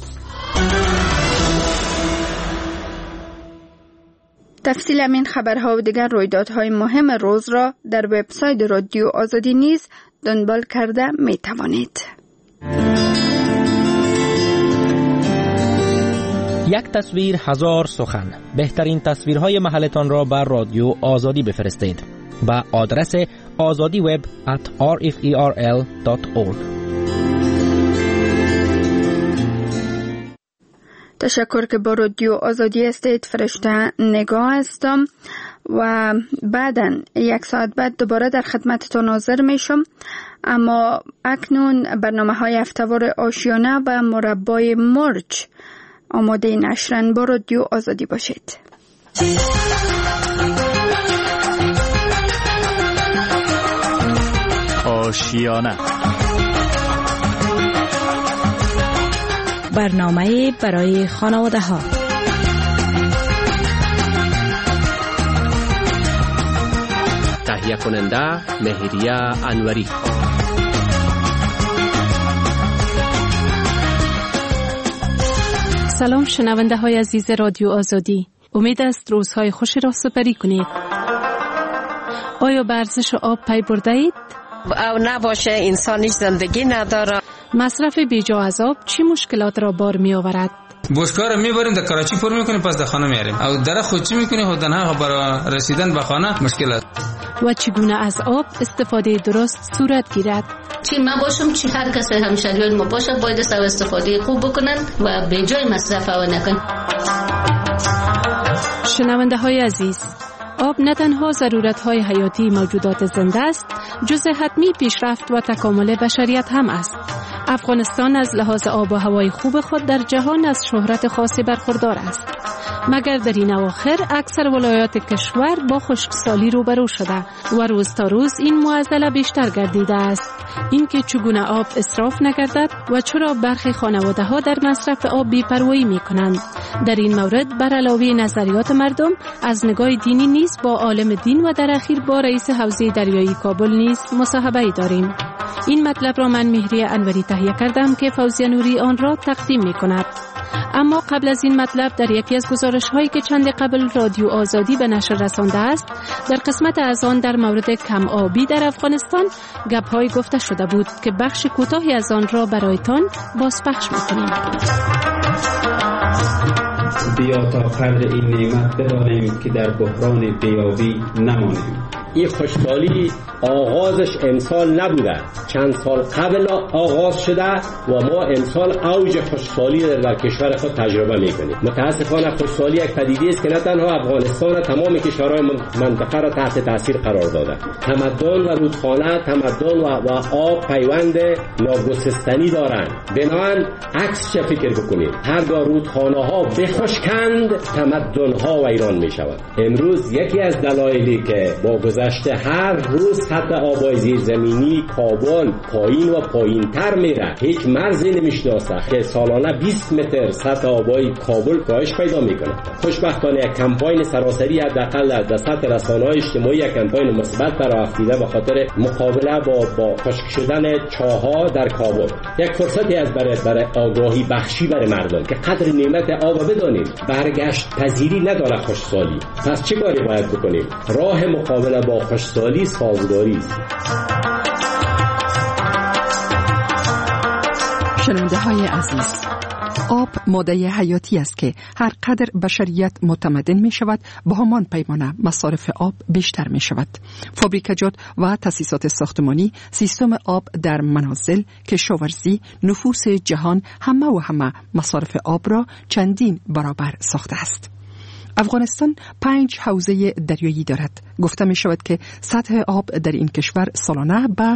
تفصیل همین خبرها و دیگر رویدادهای مهم روز را در وبسایت رادیو آزادی نیز دنبال کرده می توانید. یک تصویر هزار سخن. بهترین تصویرهای محلتان را بر رادیو آزادی بفرستید با آدرس azadiweb@rferl.org. تشکر که با رادیو آزادی هستید. فرشته نگاه هستم و بعداً یک ساعت بعد دوباره در خدمتتان حاضر میشم. اما اکنون برنامه‌های هفته‌وار آشیانه و مربای مرچ آماده نشرن. با رادیو آزادی باشید. آشیانه، برنامه برای خانواده ها. تهیه کننده مهریه انوری. سلام شنونده های عزیز رادیو آزادی، امید است روزهای خوشی را سپری کنید. آیا به ارزش آب پی برده اید؟ او نباشه انسانش زندگی نداره. مصرف بیجا از آب چی مشکلات را بار می آورد؟ بشکار رو میبریم در کراچی پر میکنیم، پس در خانه میاریم او در خود چی میکنیم و دنها برای رسیدن به خانه مشکلات. و چگونه از آب استفاده درست صورت گیرد؟ چی ما باشم چی هر کس همشهریان ما باشه باید از استفاده خوب بکنن و به جای مصرف او نکن. شنونده های عزیز، آب نه تنها ضرورت های حیاتی موجودات زنده است، جزء حتمی پیشرفت و تکامل بشریت هم است. افغانستان از لحاظ آب و هوای خوب خود در جهان از شهرت خاصی برخوردار است. مگر در این اواخر اکثر ولایات کشور با خشکسالی روبرو شده و روز تا روز این معضل بیشتر گردیده است. اینکه چگونه آب اسراف نگردد و چرا برخی خانواده ها در مصرف آب بی‌پروایی می‌کنند. در این مورد بر علاوه نظریات مردم از نگاه دینی نیز با عالم دین و در اخیر با رئیس حوزه دریایی کابل نیز مصاحبه‌ای داریم. این مطلب را من مهریه انوری تهیه کردم که فوزیه نوری آن را تقدیم می‌کند. اما قبل از این مطلب در یکی از گزارش‌هایی که چند قبل رادیو آزادی به نشر رسانده است، در قسمت از آن در مورد کم آبی در افغانستان گپ‌های گفته شده بود که بخش کوتاهی از آن را برایتان بازپخش می‌کنیم. بیا تا قدر این نعمت بدانیم که در بحران بیابی نمانیم. این خشکسالی آغازش امسال نبوده، چند سال قبل آغاز شده و ما امسال اوج خشکسالی در کشور خود تجربه میکنیم. متاسفانه خشکسالی یک پدیده است که نه تنها افغانستان، تمام کشورهای منطقه را تحت تاثیر قرار داده. تمدن و رودخانه، تمدن و آب پیوند ناگسستنی دارند. بنابراین عکس چه فکر بکنید، هرگاه رودخانه ها بخشکند تمدن ها ویران می شود. امروز یکی از دلایلی که با گذشته هر روز سطح آبای زیرزمینی کابل پایین و پایین تر میره، هیچ مرزی نمیشناسه که سالانه 20 متر سطح آبای کابل کاهش پیدا میکنه. خوشبختانه یک کمپاین سراسری حداقل در سطح رسانه‌های اجتماعی یک کمپاین مثبت راه افتاده به خاطر مقابله با خشک شدن چاه‌ها در کابل. یک فرصتی از برای آگاهی بخشی برای مردم که قدر نعمت آب بدانیم. برگشت پذیری نداره خشکسالی. پس چه کاری باید بکنیم؟ راه مقابله با خشکسالی سازگاری است. شنونده های عزیز، آب ماده حیاتی است که هر قدر بشریت متمدن می شود به همان پیمانه مصارف آب بیشتر می شود. فابریکجات و تأسیسات ساختمانی، سیستم آب در منازل، کشاورزی، نفوس جهان همه مصارف آب را چندین برابر ساخته است. افغانستان 5 حوزه دریایی دارد. گفته می شود که سطح آب در این کشور سالانه به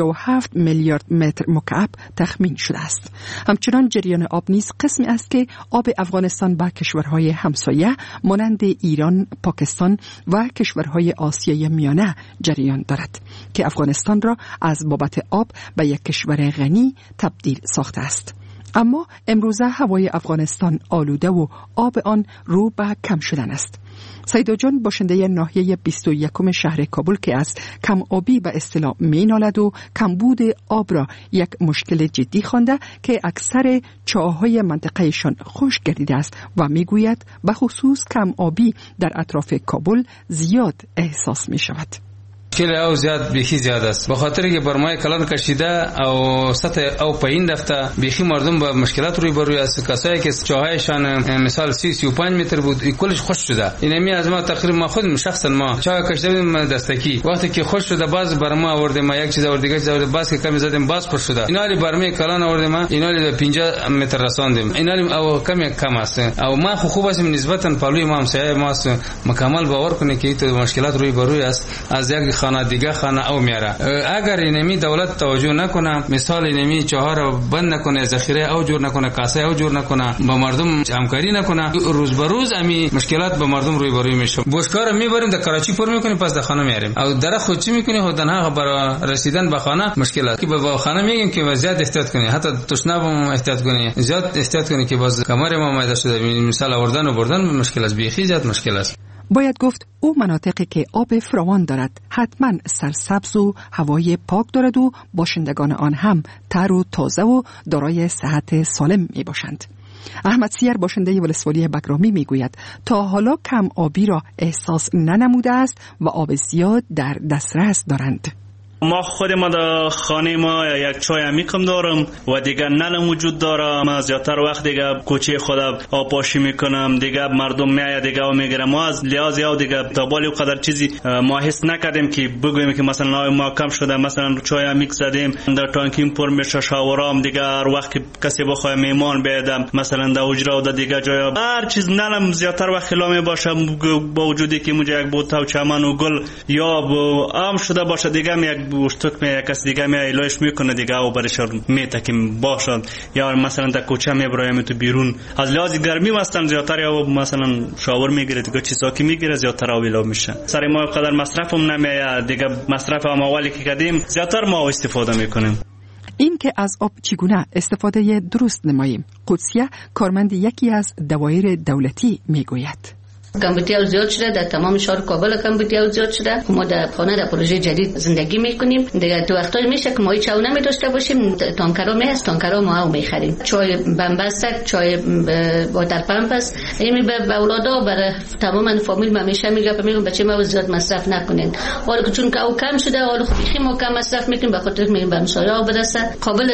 57 میلیارد متر مکعب تخمین شده است. همچنان جریان آب نیز قسمی است که آب افغانستان به کشورهای همسایه مانند ایران، پاکستان و کشورهای آسیای میانه جریان دارد که افغانستان را از بابت آب به یک کشور غنی تبدیل ساخته است. اما امروزه هوای افغانستان آلوده و آب آن رو به کم شدن است. سیدا جان باشنده ناحیه 21 شهر کابل که از کم آبی به اصطلاح می نالد و کمبود آب را یک مشکل جدی خوانده که اکثر چاه‌های منطقهشان خشک گردیده است و می گوید به خصوص کم آبی در اطراف کابل زیاد احساس می شود. کله او زیاد بیخی زیاد است، به خاطر که برمای کلان کشیده او سطح او پایین رفته، بیخی مردم با مشکلات روی است. کسایی که چاهایشان مثال 30-35 متر بود کلش خوش شده. اینمی از ما تقریبا ما خود شخصا ما چاه کشیده بودیم دستکی، وقتی که خوش شده باز برما آوردیم، ما یک چیز آورد دیگه چیز آورد، باز که کمی زدیم باز خوش شده. اینالی برمای کلان آوردیم، اینالی 50 متر رساندیم، اینالی او کم است. او ما خوب است نسبتا پلوی ما همسایه ما مکمل باور کنه که این مشکلات روی است از یک خانه دیگه خانه او میاره. اگر اینمی دولت توجه نکنه، مثال اینمی چهار رو بند نکنه، ذخیره او جور نکنه، کاسه او جور نکنه، با مردم همکاری نکنه، روز به روز امی مشکلات به مردم روی میشه. بوشکار میبریم در کراچی پر میکنیم، پس در خانه میاریم. او در خود چی میکنه؟ خودنها برای رسیدن به خانه مشکلات که به خانه میگیم که زیاد احتیاط کنی، حتی تشنه هم احتیاط کنی، زیاد احتیاط کنی که باز کمر ما مایده شده. مثال آوردن و بردن مشکل است، بیخی زیاد مشکل است. باید گفت او مناطقی که آب فراوان دارد حتما سرسبز و هوای پاک دارد و باشندگان آن هم تر و تازه و دارای صحت سالم می باشند. احمد سیر باشنده ولسوالی بگرامی می گوید تا حالا کم آبی را احساس ننموده است و آب زیاد در دسترس دارند. ما خود ما در خانه ما یک چای عمیقم دارم و دیگه نل وجود داره. ما زیادتر وقت دیگه کوچه خودم آب پاشی میکنم، دیگه مردم میاد دیگه و میگیرم. ما از لحاظ او دیگه تا بالی قدر چیزی ما حس نکردیم که بگویم که مثلا ما کم شده، مثلا چای عمیق زدیم در تانکیم پر میشه، شاورام دیگه هر وقت که کسی بخواد میمان بیادم مثلا در حجره و در دیگه جای هر چیز نلم زیادتر وقت خلا میباشه، با وجودی که موجه یک بوته و چمن و گل یا عام شده باشه دیگه یک بوشتک می کس دیگه می ایلاش میکنه دیگه او برش میتکیم باشد، یا مثلا در کوچه میبرایم تو بیرون از لحاظ گرمی مثلا زیادتر یا مثلا شاور میگیره دیگه چیزا که میگیره زیادتر اویلا میشه. سر ما قدر مصرفم نمیاد دیگه، مصرف هم اولی که کردیم زیادتر ما استفاده میکنیم. این که از آب چگونه استفاده درست نماییم، قدسیه کارمند یکی از دوایر دولتی میگوید. کمبودی زیاد شده در تمام شهر کابل، کمبودی زیاد شده. ما در خانه در پروژه جدید زندگی میکنیم دیگه. تو وقتایی میشه که ما چای نمی داشته باشیم، تانکرها میهست، تانکرها ما هم میخریم. چای بنبست، چای واتر پمپ است. این به اولادا برای تمام فامیل ما میشه میگم بچه ما زیاد مصرف نکنین. حالا چون که او کم شده، حالا خیلی ما کم مصرف میکنیم، به خاطر میگیم به مسایا برسه. قابل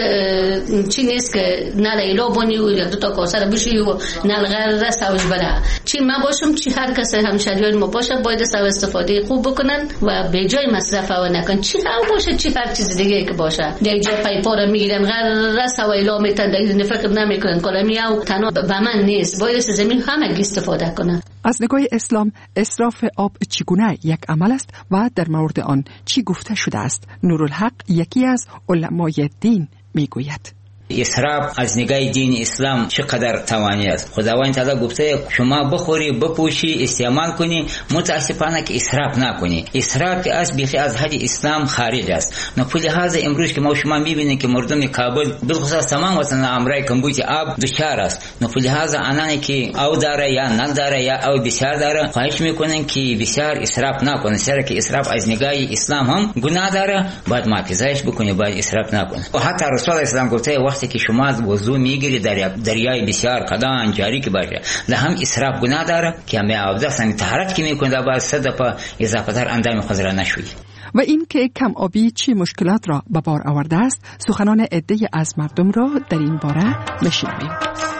چی نیست که نل ایلا بونی و دو تا کاسه بشی و نل غیر رس اوج بره. چی ما باشم چی چی هر کس همشهریان ما باشه باید استفاده خوب بکنن و به جای مصرف و نکن، چی هوا باشه چی هر چیز دیگه که باشه. در جای پایپا رو میگیرن غیر سوایلا میتن در فکر نمیکنن کلامی او تنها به من نیست، باید زمین همه استفاده کنن. از نگاه اسلام اسراف آب چگونه یک عمل است و در مورد آن چی گفته شده است؟ نورالحق یکی از علمای دین میگوید اسراف از نگاه دین اسلام چقدر توانی است. خداوند تعالی گفته شما بخوری بپوشی استعمال کنی، متاسفانه که اسراف نکنی. اسراف که از بیخی از حد اسلام خارج است. نه پول لحاظ امروز که ما شما میبینید که مردم کابل بالخصوص تمام وطن امرای کمبود آب دچار است. نه پول لحاظ آنانی که او داره یا نل داره یا او بسیار داره خواهش میکنن که بسیار اسراف نکنه. چرا که اسراف از نگاه اسلام هم گناه داره، باید محافظتش بکنی، باید اسراف نکنه. و حتی رسول اسلام گفته وقتی که شما وضو میگیری دریای بسیار قدان جاری که باشه ده هم اسراف گناه داره که همه آبدستان طهارت که میکنه باید 100 دفعه اضافه تر اندام خود را نشوی. و این که کم آبی چی مشکلات را به بار آورده است سخنان عده‌ای از مردم را در این باره میشنویم.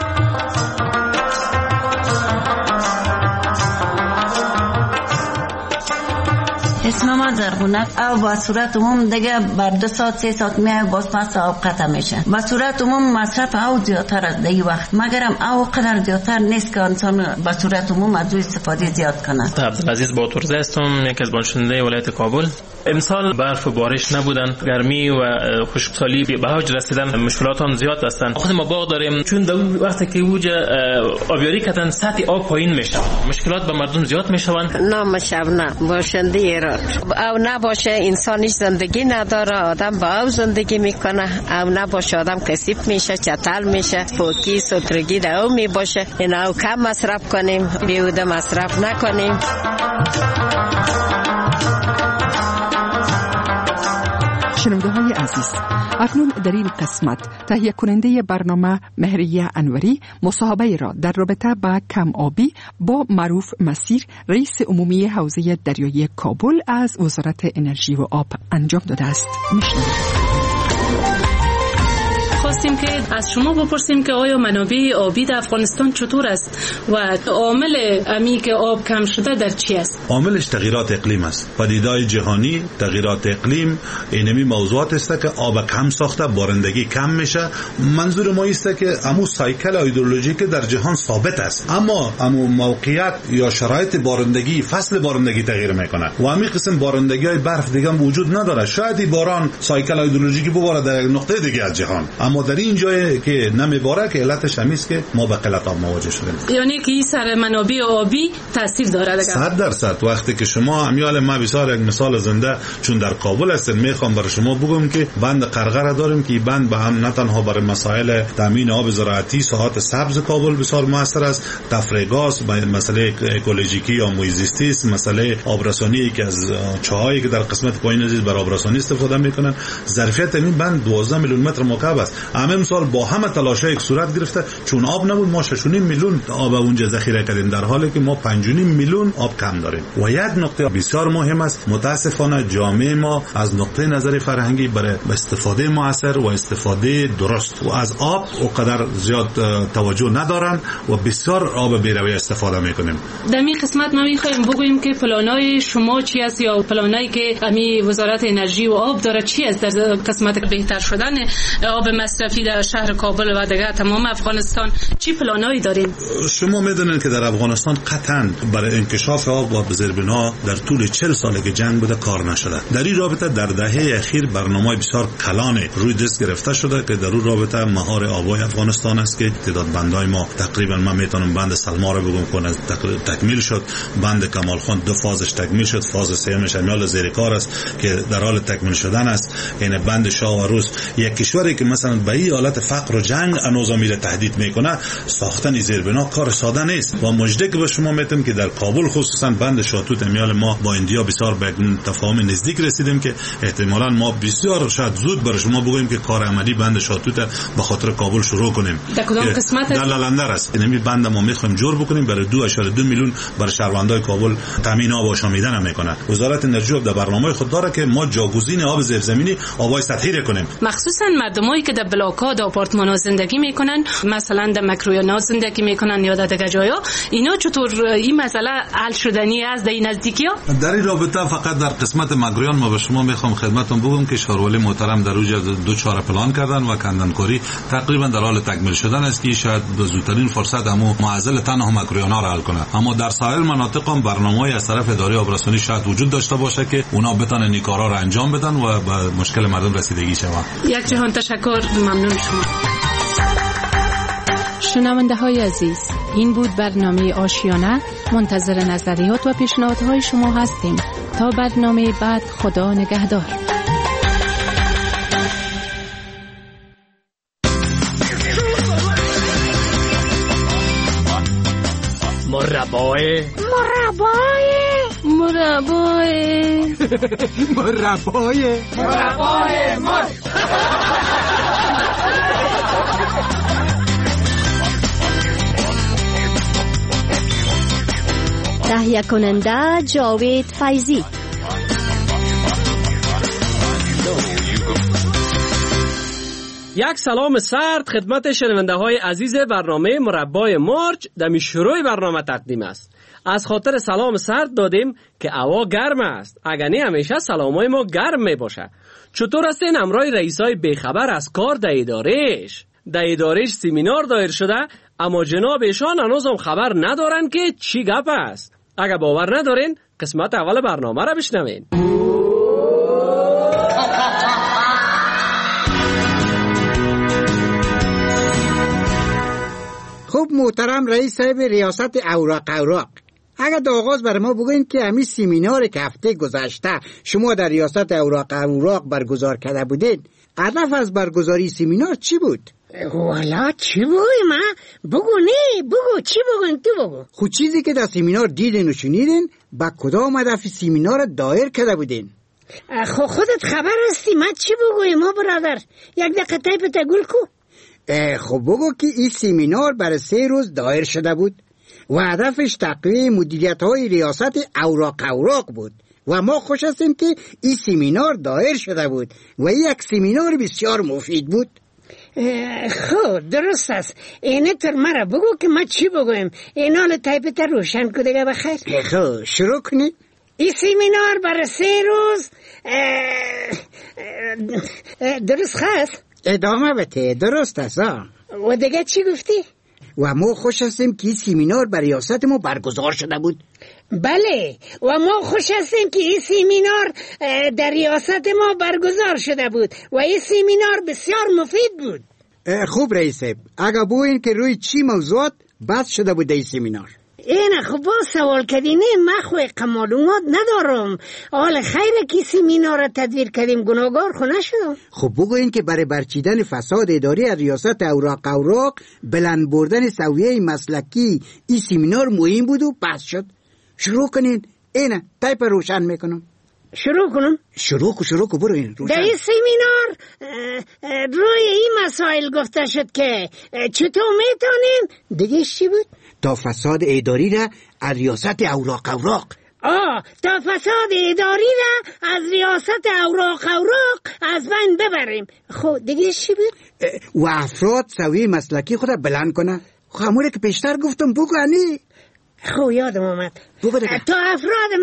اسم ما زرغونه. او با صورت عموم دیگه بر 2 ساعت 3 ساعت میای باز پس آب قطع میشه. با صورت عموم مصرف او زیادتر از دی وقت، مگرم او قدر زیادتر نیست که انسان با صورت عموم از استفاده زیاد کنه. عبدالعزیز باتورزه هستم، یکی از باشنده ولایت کابل. امسال برف و بارش نبودن، گرمی و خشکسالی به اوج رسیدن، مشکلات هم زیاد هستند. خود ما باغ داریم، چون در وقتی که اوج آبیاری کردن سطح آب پایین میشه، مشکلات به مردم زیاد میشوند. نام شبنم باشنده ایران. او نباشه انسانش زندگی نداره، آدم با او زندگی میکنه. او نباشه آدم کسیب میشه، چتل میشه، پوکی سترگی در او میباشه. این او کم مصرف کنیم، بیهوده مصرف نکنیم. شنونده های عزیز، اکنون در این قسمت تهیه کننده برنامه مهریه انوری مصاحبه را در رابطه با کم آبی با معروف مسیر رئیس عمومی حوزه دریایی کابل از وزارت انرژی و آب انجام داده است. میشنوید. خواستیم که از شما بپرسیم که آیا منابع آبی در افغانستان چطور است و عامل امی که آب کم شده در چی است؟ عاملش تغییرات اقلیم است. پدیدهای جهانی، تغییرات اقلیم، اینمی موضوعات است که آب کم ساخته، بارندگی کم میشه. منظور ما است که امو سایکل هیدرولوژیک در جهان ثابت است، اما امو موقعیت یا شرایط بارندگی، فصل بارندگی تغییر میکنه و همین قسم بارندگی‌های برف دیگه وجود نداره. شاید باران سایکل هیدرولوژیکی بباره در یک نقطه دیگه از جهان، اما در این جایی که نمیباره که علتش همیست که ما به قلت آب مواجه شدیم. یعنی که این سر منابع آبی تاثیر داره. 100% وقتی که شما امیال ما بسیار یک مثال زنده چون در کابل هستیم میخوام برای شما بگم که بند قرقره داریم که بند به هم نه تنها برای مسائل تامین آب زراعتی ساحات سبز کابل بسیار موثر است، تفریح گاز، مسئله اکولوژیکی یا محیط زیستی است، مسئله آبرسانی که از چاهایی که در قسمت پایین عزیز بر آبرسانی استفاده میکنن. ظرفیت این بند 12 میلیون متر مکعب است. امسال با همه تلاش‌های یک صورت گرفته، چون آب نبود ما 6.5 میلیون آب اونجا ذخیره کردیم، در حالی که ما 5.5 میلیون آب کم داریم. و یک نکته بسیار مهم است، متاسفانه جامعه ما از نقطه نظر فرهنگی برای استفاده موثر و استفاده درست و از آب اونقدر زیاد توجه ندارن و بسیار آب بی‌رویه استفاده میکنیم. در این قسمت ما می‌خوایم بگوییم که پلانای شما چی است یا پلانایی که امی وزارت انرژی و آب داره چی است در قسمت بهتر شدن آب مصرفی در شهر کابل و دیگر تمام افغانستان؟ چی پلانایی دارین؟ شما میدونید که در افغانستان قطعاً برای انکشاف آب و زیربنا در طول 40 سال که جنگ بوده کار نشده. در این رابطه در دهه اخیر برنامه‌های بسیار کلان روی دست گرفته شده که در اون رابطه مهار آبای افغانستان است که تعداد بندای ما تقریبا من میتونم بند سلما رو بگم کنه تکمیل شد، بند کمال خان 2 فازش تکمیل شد، فاز سومش امیال زیر کار است که در حال تکمیل شدن است. یعنی بند شاه و روس، یک کشوری که مثلا به این حالت فقر و جنگ هنوز میره تهدید میکنه، ساختن زیربنا کار ساده نیست. و مژده که به شما میتونم که در کابل خصوصا بند شاتوت امیال ما با ایندیا بسیار به تفاهم نزدیک رسیدیم که احتمالاً ما بسیار شاید زود برای شما بگوییم که کار عملی بند شاتوت به خاطر کابل شروع کنیم. در کدام قسمت در لالندر است. یعنی بند ما میخوایم جور بکنیم برای 2.2 میلیون برای شهروندای کابل تامین آب و آشامیدن میکنه. وزارت انرژی در برنامه خود داره که ما جاگزین آب زیرزمینی آبای سطحی کنیم. مخصوصا مردمایی که در بلاک‌ها در آپارتمان‌ها زندگی میکنن، مثلا در مکرویانا زندگی میکنن یا در دیگر جایا، اینا چطور این مسئله حل شدنی است در این نزدیکی‌ها؟ در این رابطه فقط در قسمت مکرویان ما به شما میخوام خدمتتون بگم که شهرولی محترم در اوج 2 چهار پلان کردن و کندنکاری تقریبا در حال تکمیل شدن است که شاید به زودترین فرصت همو معضل تنها مکرویانا را حل کنه. اما در سایر مناطق هم برنامه‌ای از طرف اداره آبرسانی شاید وجود داشته باشه که اونا بتونن این کارا را انجام بدن و به مشکل مردم رسیدگی شود. یک جهان تشکر، ممنون شما. شنونده های عزیز، این بود برنامه آشیانه. منتظر نظریات و پیشنهادهای شما هستیم. تا برنامه بعد، خدا نگهدار. مربای تهیه کننده جاوید فیضی. یک سلام سرد خدمت شنونده های عزیز برنامه مربای مارچ در شروع برنامه تقدیم است. از خاطر سلام سرد دادیم که هوا گرم است، اگر نه همیشه سلامای ما گرم می باشه. چطور است این امرای رئیسای بیخبر از کار در ادارهش سمینار دایر شده، اما جناب ایشان هنوز هم خبر ندارن که چی گپ است. اگر باور ندارین قسمت اول برنامه را بشنوین. خب محترم رئیس صاحب ریاست اوراق، اگر در آغاز بر ما بگوین که همین سمینار که هفته گذشته شما در ریاست اوراق برگزار کرده بودین، هدف از برگزاری سمینار چی بود؟ والا چی بگویم؟ بگو چی بگویم؟ تو بگو. خود چیزی که در سمینار دیدین و شنیدین، با کدام هدف سمینار دایر کرده بودین؟ خودت خبر هستی، من چی بگویم برادر؟ یک دقیقه تایپ گل کو. خب بگو که این سمینار برای 3 روز دایر شده بود و هدفش تقویه مدیریت های ریاست اوراق بود و ما خوش هستیم که این سمینار دایر شده بود و یک سمینار بسیار مفید بود. خب درست است. اینه تر مرا بگو که ما چی بگویم. این حال تایپ تر روشن که دیگه بخیر. خب شروع کنی. این سمینار برای 3 روز درست خواست؟ ادامه بده. درست است. و دیگه چی گفتی؟ و ما خوش هستیم که این سمینار بر ریاست ما برگزار شده بود. بله، و ما خوش هستیم که این سمینار در ریاست ما برگزار شده بود و این سمینار بسیار مفید بود. خوب رئیس صاحب، اگه بگوین که روی چی موضوعات بحث شده بود این سمینار؟ اینه خب با سوال کردینه، من خواه معلومات ندارم. حال خیره که سمینار را تدویر کردیم، گناهگار خو نشدم. خب بگوین که برای برچیدن فساد اداری از ریاست اوراق بلند بردن سویه مسلکی این سمینار مهم بود و بحث شد. شروع کنین. اینه تایپ روشن میکنم. شروع کنم؟ شروع کن برو این روشن. در این سمینار روی این مسائل گفته شد که چطور میتونیم دیگه چی بود؟ تا فساد اداری را از ریاست اوراق تا فساد اداری را از ریاست اوراق از بین ببریم. خب دیگه چی بود؟ و افراد سویه مسلکی خود را بلند کنه. همونه که پیشتر گفتم بگو انی. خب یادم آمد. تا افراد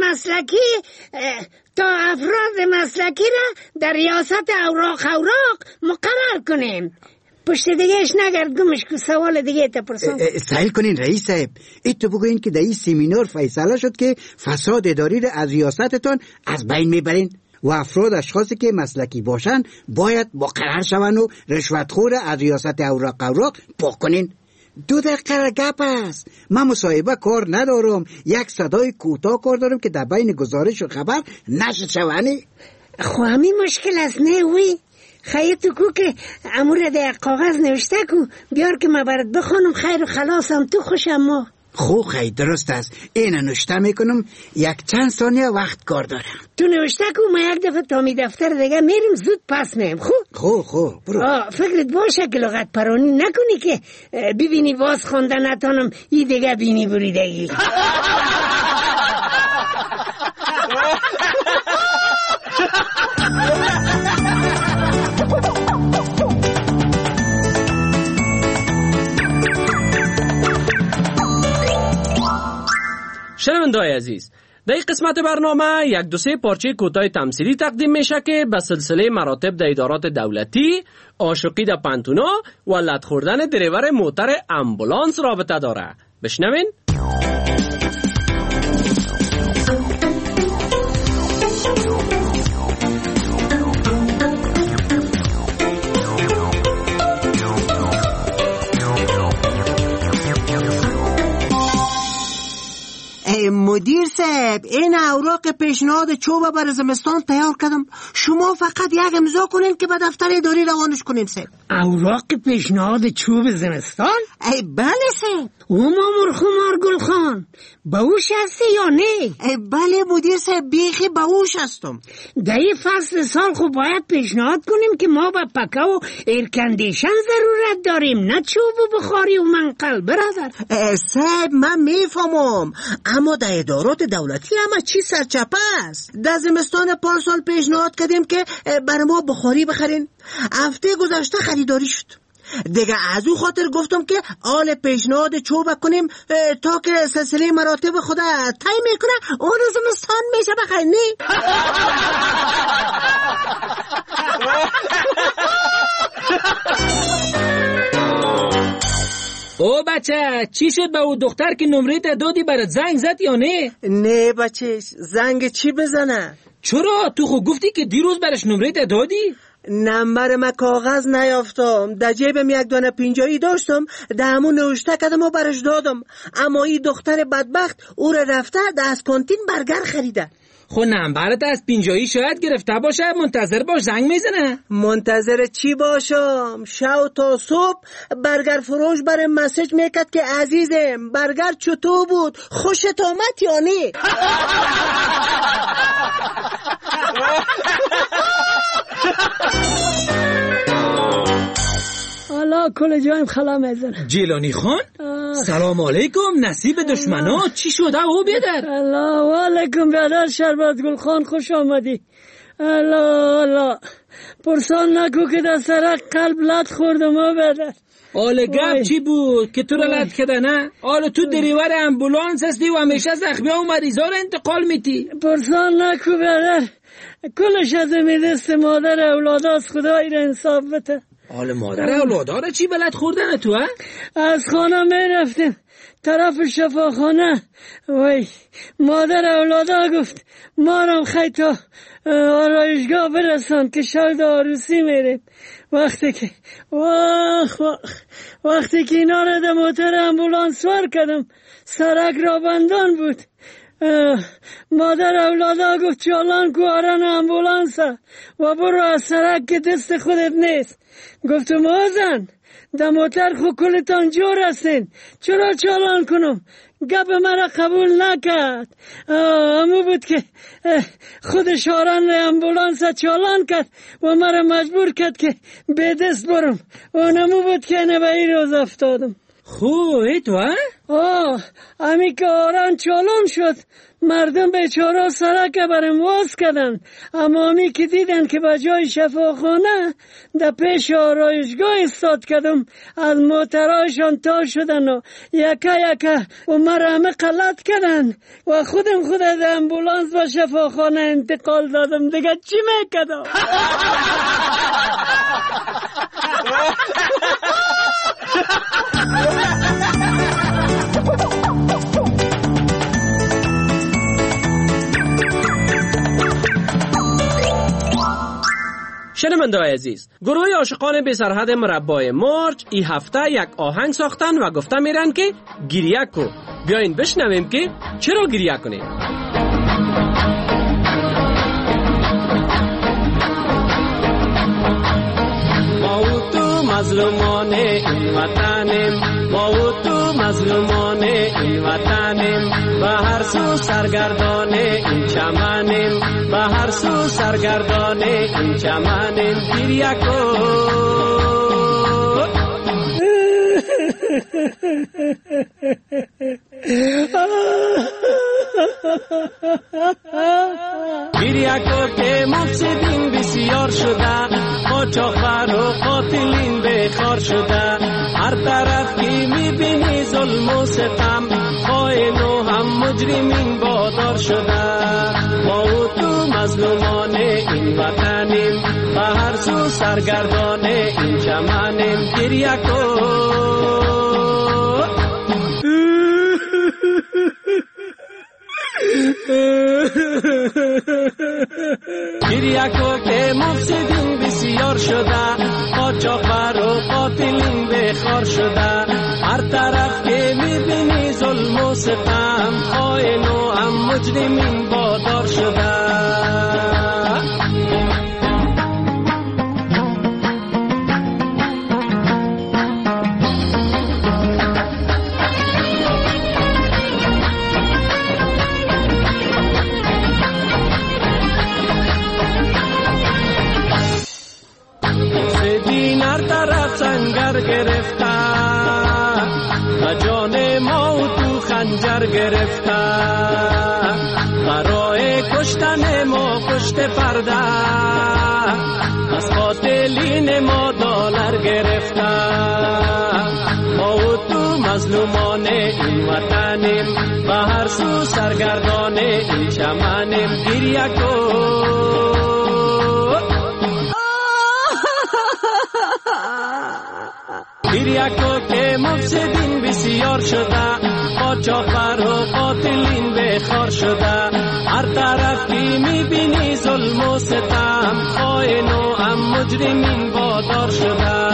مسلکی را در ریاست اوراق مقرر کنیم. پشت دیگهش نگرد گمش که سوال دیگه تا پرسم. سهل کنین رئیس صاحب. ایتو بگوین که در این سمینار فیصله شد که فساد اداری را از ریاستتان از بین میبرین و افراد اشخاصی که مسلکی باشن باید مقرر شون و رشوتخور از ریاست اوراق پاک کنین. 2 دقیقه گپ است. من مصاحبه کار ندارم، یک صدای کوتاه کار دارم که در بین گزارش و خبر نشد شوانی. خو همین مشکل است نه وی؟ خیلی کو که امور در کاغذ نوشته کو بیار که من برات بخونم، خیر و خلاصم تو خوشم ما. خو خیلی درست است. اینو نوشته میکنم، یک چند ثانیه وقت کار دارم. تو نوشته کو، ما یک دفعه تا می دفتر دیگه میریم زود پس میم. خو برو. فکرت باشه که لغت پرانی نکنی که ببینی باز خوندن نتانم ای دیگه بینی بریدگی. شنونده‌های عزیز، در این قسمت برنامه یک دو سه پارچه کوتاه تمثیلی تقدیم میشه که به سلسله مراتب در ادارات دولتی، عاشقی در پانتونا و لط خوردن دریور موتر امبولانس رابطه داره. بشنوین. مدیر صاحب، این اوراق پیشنهاد چوب برای زمستان تیار کردم، شما فقط یک امضا کنین که به دفتر اداری روانش کنیم صاحب. اوراق پیشنهاد چوب زمستان؟ ای بله صاحب. او مامور خمار گلخان باوش هستی یا نه؟ ای بله مدیر صاحب، بیخی باوش هستم. در این فصل سال خب باید پیشنهاد کنیم که ما به پکه و ایرکندیشن ضرورت داریم، نه چوب و بخاری و منقل برادر. صاحب من میفهمم، اما در ادارات دولتی همه چی سرچپه است. در زمستان 5 سال پیشنهاد کردیم که برای ما بخاری بخرین، هفته گذشته خریداری شد. دیگه از او خاطر گفتم که آل پیشنهاد چوب کنیم تا که سلسله مراتب خدا طی میکنه اون زمستان میشه بخرین. او بچه، چی شد به او دختر که نمره دادی برات زنگ زد یا نه؟ نه بچه، زنگ چی بزنه؟ چرا؟ تو خود گفتی که دیروز برش نمره دادی؟ نمبر ما کاغذ نیافتم، در جیبم یک دانه 50 داشتم، در همون نوشته کردم و برش دادم، اما این دختر بدبخت او را رفته از کانتین برگر خریده. خب نمبرت از 50 شاید گرفته باشه، منتظر باش زنگ میزنه. منتظر چی باشم؟ شب تا صبح برگر فروش برای مسیج میکرد که عزیزم برگر چطور بود؟ خوشت آمد یا نه؟ حالا کل جایم خلا میزنه. جیلانی خان؟ سلام علیکم. نصیب دشمنا چی شده او بیادر؟ الله و علیکم بیادر شربت گل خان، خوش آمدی. الله پرسان نکو که در سرک قلب لط خوردم و بیادر. آل گپ چی بود که تو را لط کده نه؟ آل تو دریور امبولانس هستی و همیشه زخمی ها و مریضا را انتقال میتی. پرسان نکو بیادر، کلش از دست مادر اولاداست، خدایی را انصاف بده. حال مادر اولاداره چی بلد خوردن تو ها؟ از خانه می رفتیم طرف شفاخانه، وای مادر اولادا گفت مارم خیلی تا آرایشگاه برسان که شاید عروسی میریم. وقتی که اینا را در موتر امبولانس سوار کردم سرک را بندان بود. مادر اولادا گفت چالان کو آرن امبولانس و برو از سرک که دست خودت نیست. گفتم آزن در موتر خو کلتان جور هستین، چرا چالان کنم؟ گپ مرا قبول نکرد. همو بود که خودش آرن امبولانس چالان کرد و مرا مجبور کرد که به دست برم. اونمو بود که نبه ای روز افتادم. خوی تو همی که آران چالان شد، مردم بیچاره سرک برم واز کردن، اما همی که دیدن که به جای شفاخانه در پیش آرایشگاه استاد کردم، از موترهایشان تا شدن و یکه و مرا همه غلط کردن و خود از امبولانس و شفاخانه انتقال دادم. دیگه چی میکردم؟ شنونده‌های عزیز، گروه عاشقان بی سرحد مربای مارچ این هفته یک آهنگ ساختن و گفته میرن که گریه کو. بیاین بشنویم که چرا گریه کنیم. ما و تو مظلومان این وطنیم، ما و تو مظلومان این وطنیم، به هر سو سرگردان این چمنیم، به هر سو سرگردان این چمنیم. گریه کن گریه کن که مفسدین بسیار شده، قاچاقبر و قاتلین بخار شده، هر طرف که میبینی ظلم و ستم، خائن و هم مجرمین وادار شده. ما و تو مظلومان این وطنیم، به هر سو سرگردان این چمنیم. گریه کن گریه کن که مفسدین بسیار شده، قاچاقبر و قاتلین بخار شده. هر طرف که میبینی ظلم و ستم، خائن و هم مجرمین وادار شده. سنگر گرفته، جان ما و تو خنجر گرفته. برای کشتن ما پشت پرده، از قاتلین ما دلار گرفته. ما و تو مظلومان این وطنیم، به هر سو سرگردان این چمنیم. گریه کن گریه کن که مفسدین بسیار شده، قاچاقبر و قاتلین بخار شده. هر طرف که میبینی ظلم و ستم، خائن و هم مجرمین وادار شده.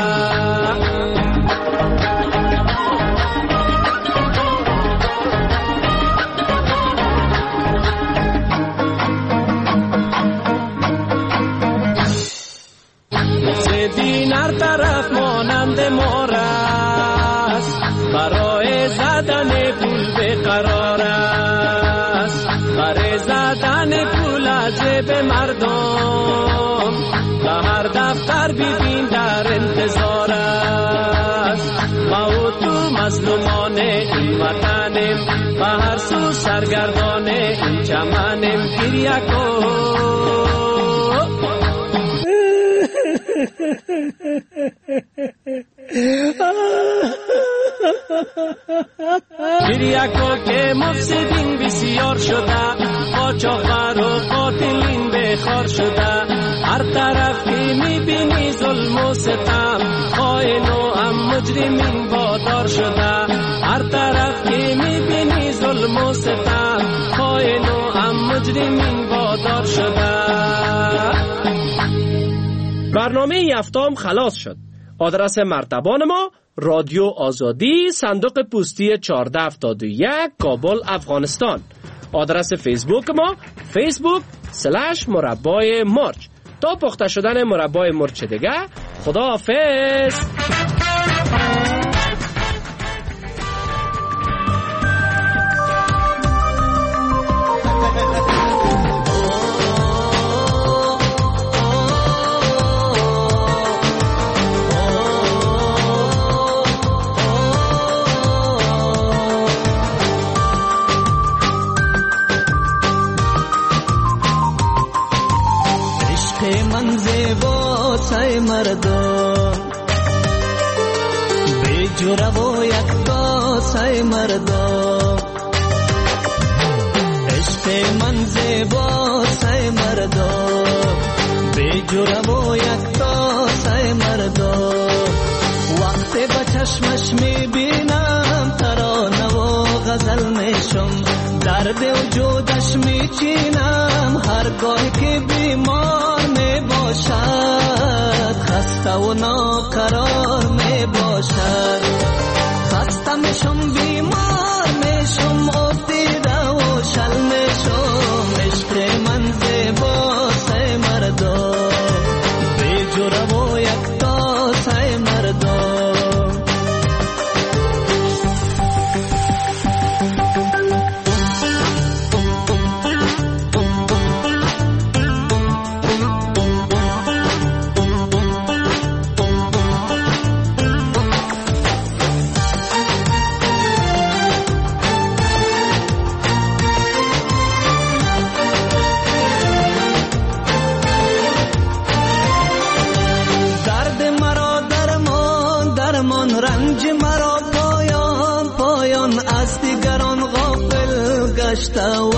مفسدین هر طرف مانند مار است، برای زدن پول بقرار است. برای زدن پول از جیب مردم، به هر دفتر ببین در انتظار است. ما و تو مظلومان این وطنیم، به هر سو سرگردان این چمنیم. گریه کن گریه کن که مفسدین بسیار شده، قاچاقبر و قاتلین بخار شده. هر طرف که میبینی ظلم و ستم، خائن و هم مجرمین وادار شده. هر طرف که میبینی ظلم و ستم، خائن و هم مجرمین وادار شده. برنامه یفتام خلاص شد. آدرس مرتبان ما: رادیو آزادی، صندوق پستی 1471، کابل، افغانستان. آدرس فیسبوک ما: facebook.com/مربای مرچ. تا پخته شدن مربای مرچ دیگه، خدا حافظ. سای مردم بی جوره و یکتا سای مردم، عشق من زیبا سای مردم بی جوره و یکتا سای مردم. وقتی با چشمش میبینم ترانه و غزل میشم، درد وجودش میچینم هرگاه که بیمار میباشد، خسته و ناقرار میباشد. خسته میشم بیمار میشم، افتیده و شل میشم. عشق من زیبا سای مردم بی جوره و یکتا سای مردم. گذشته و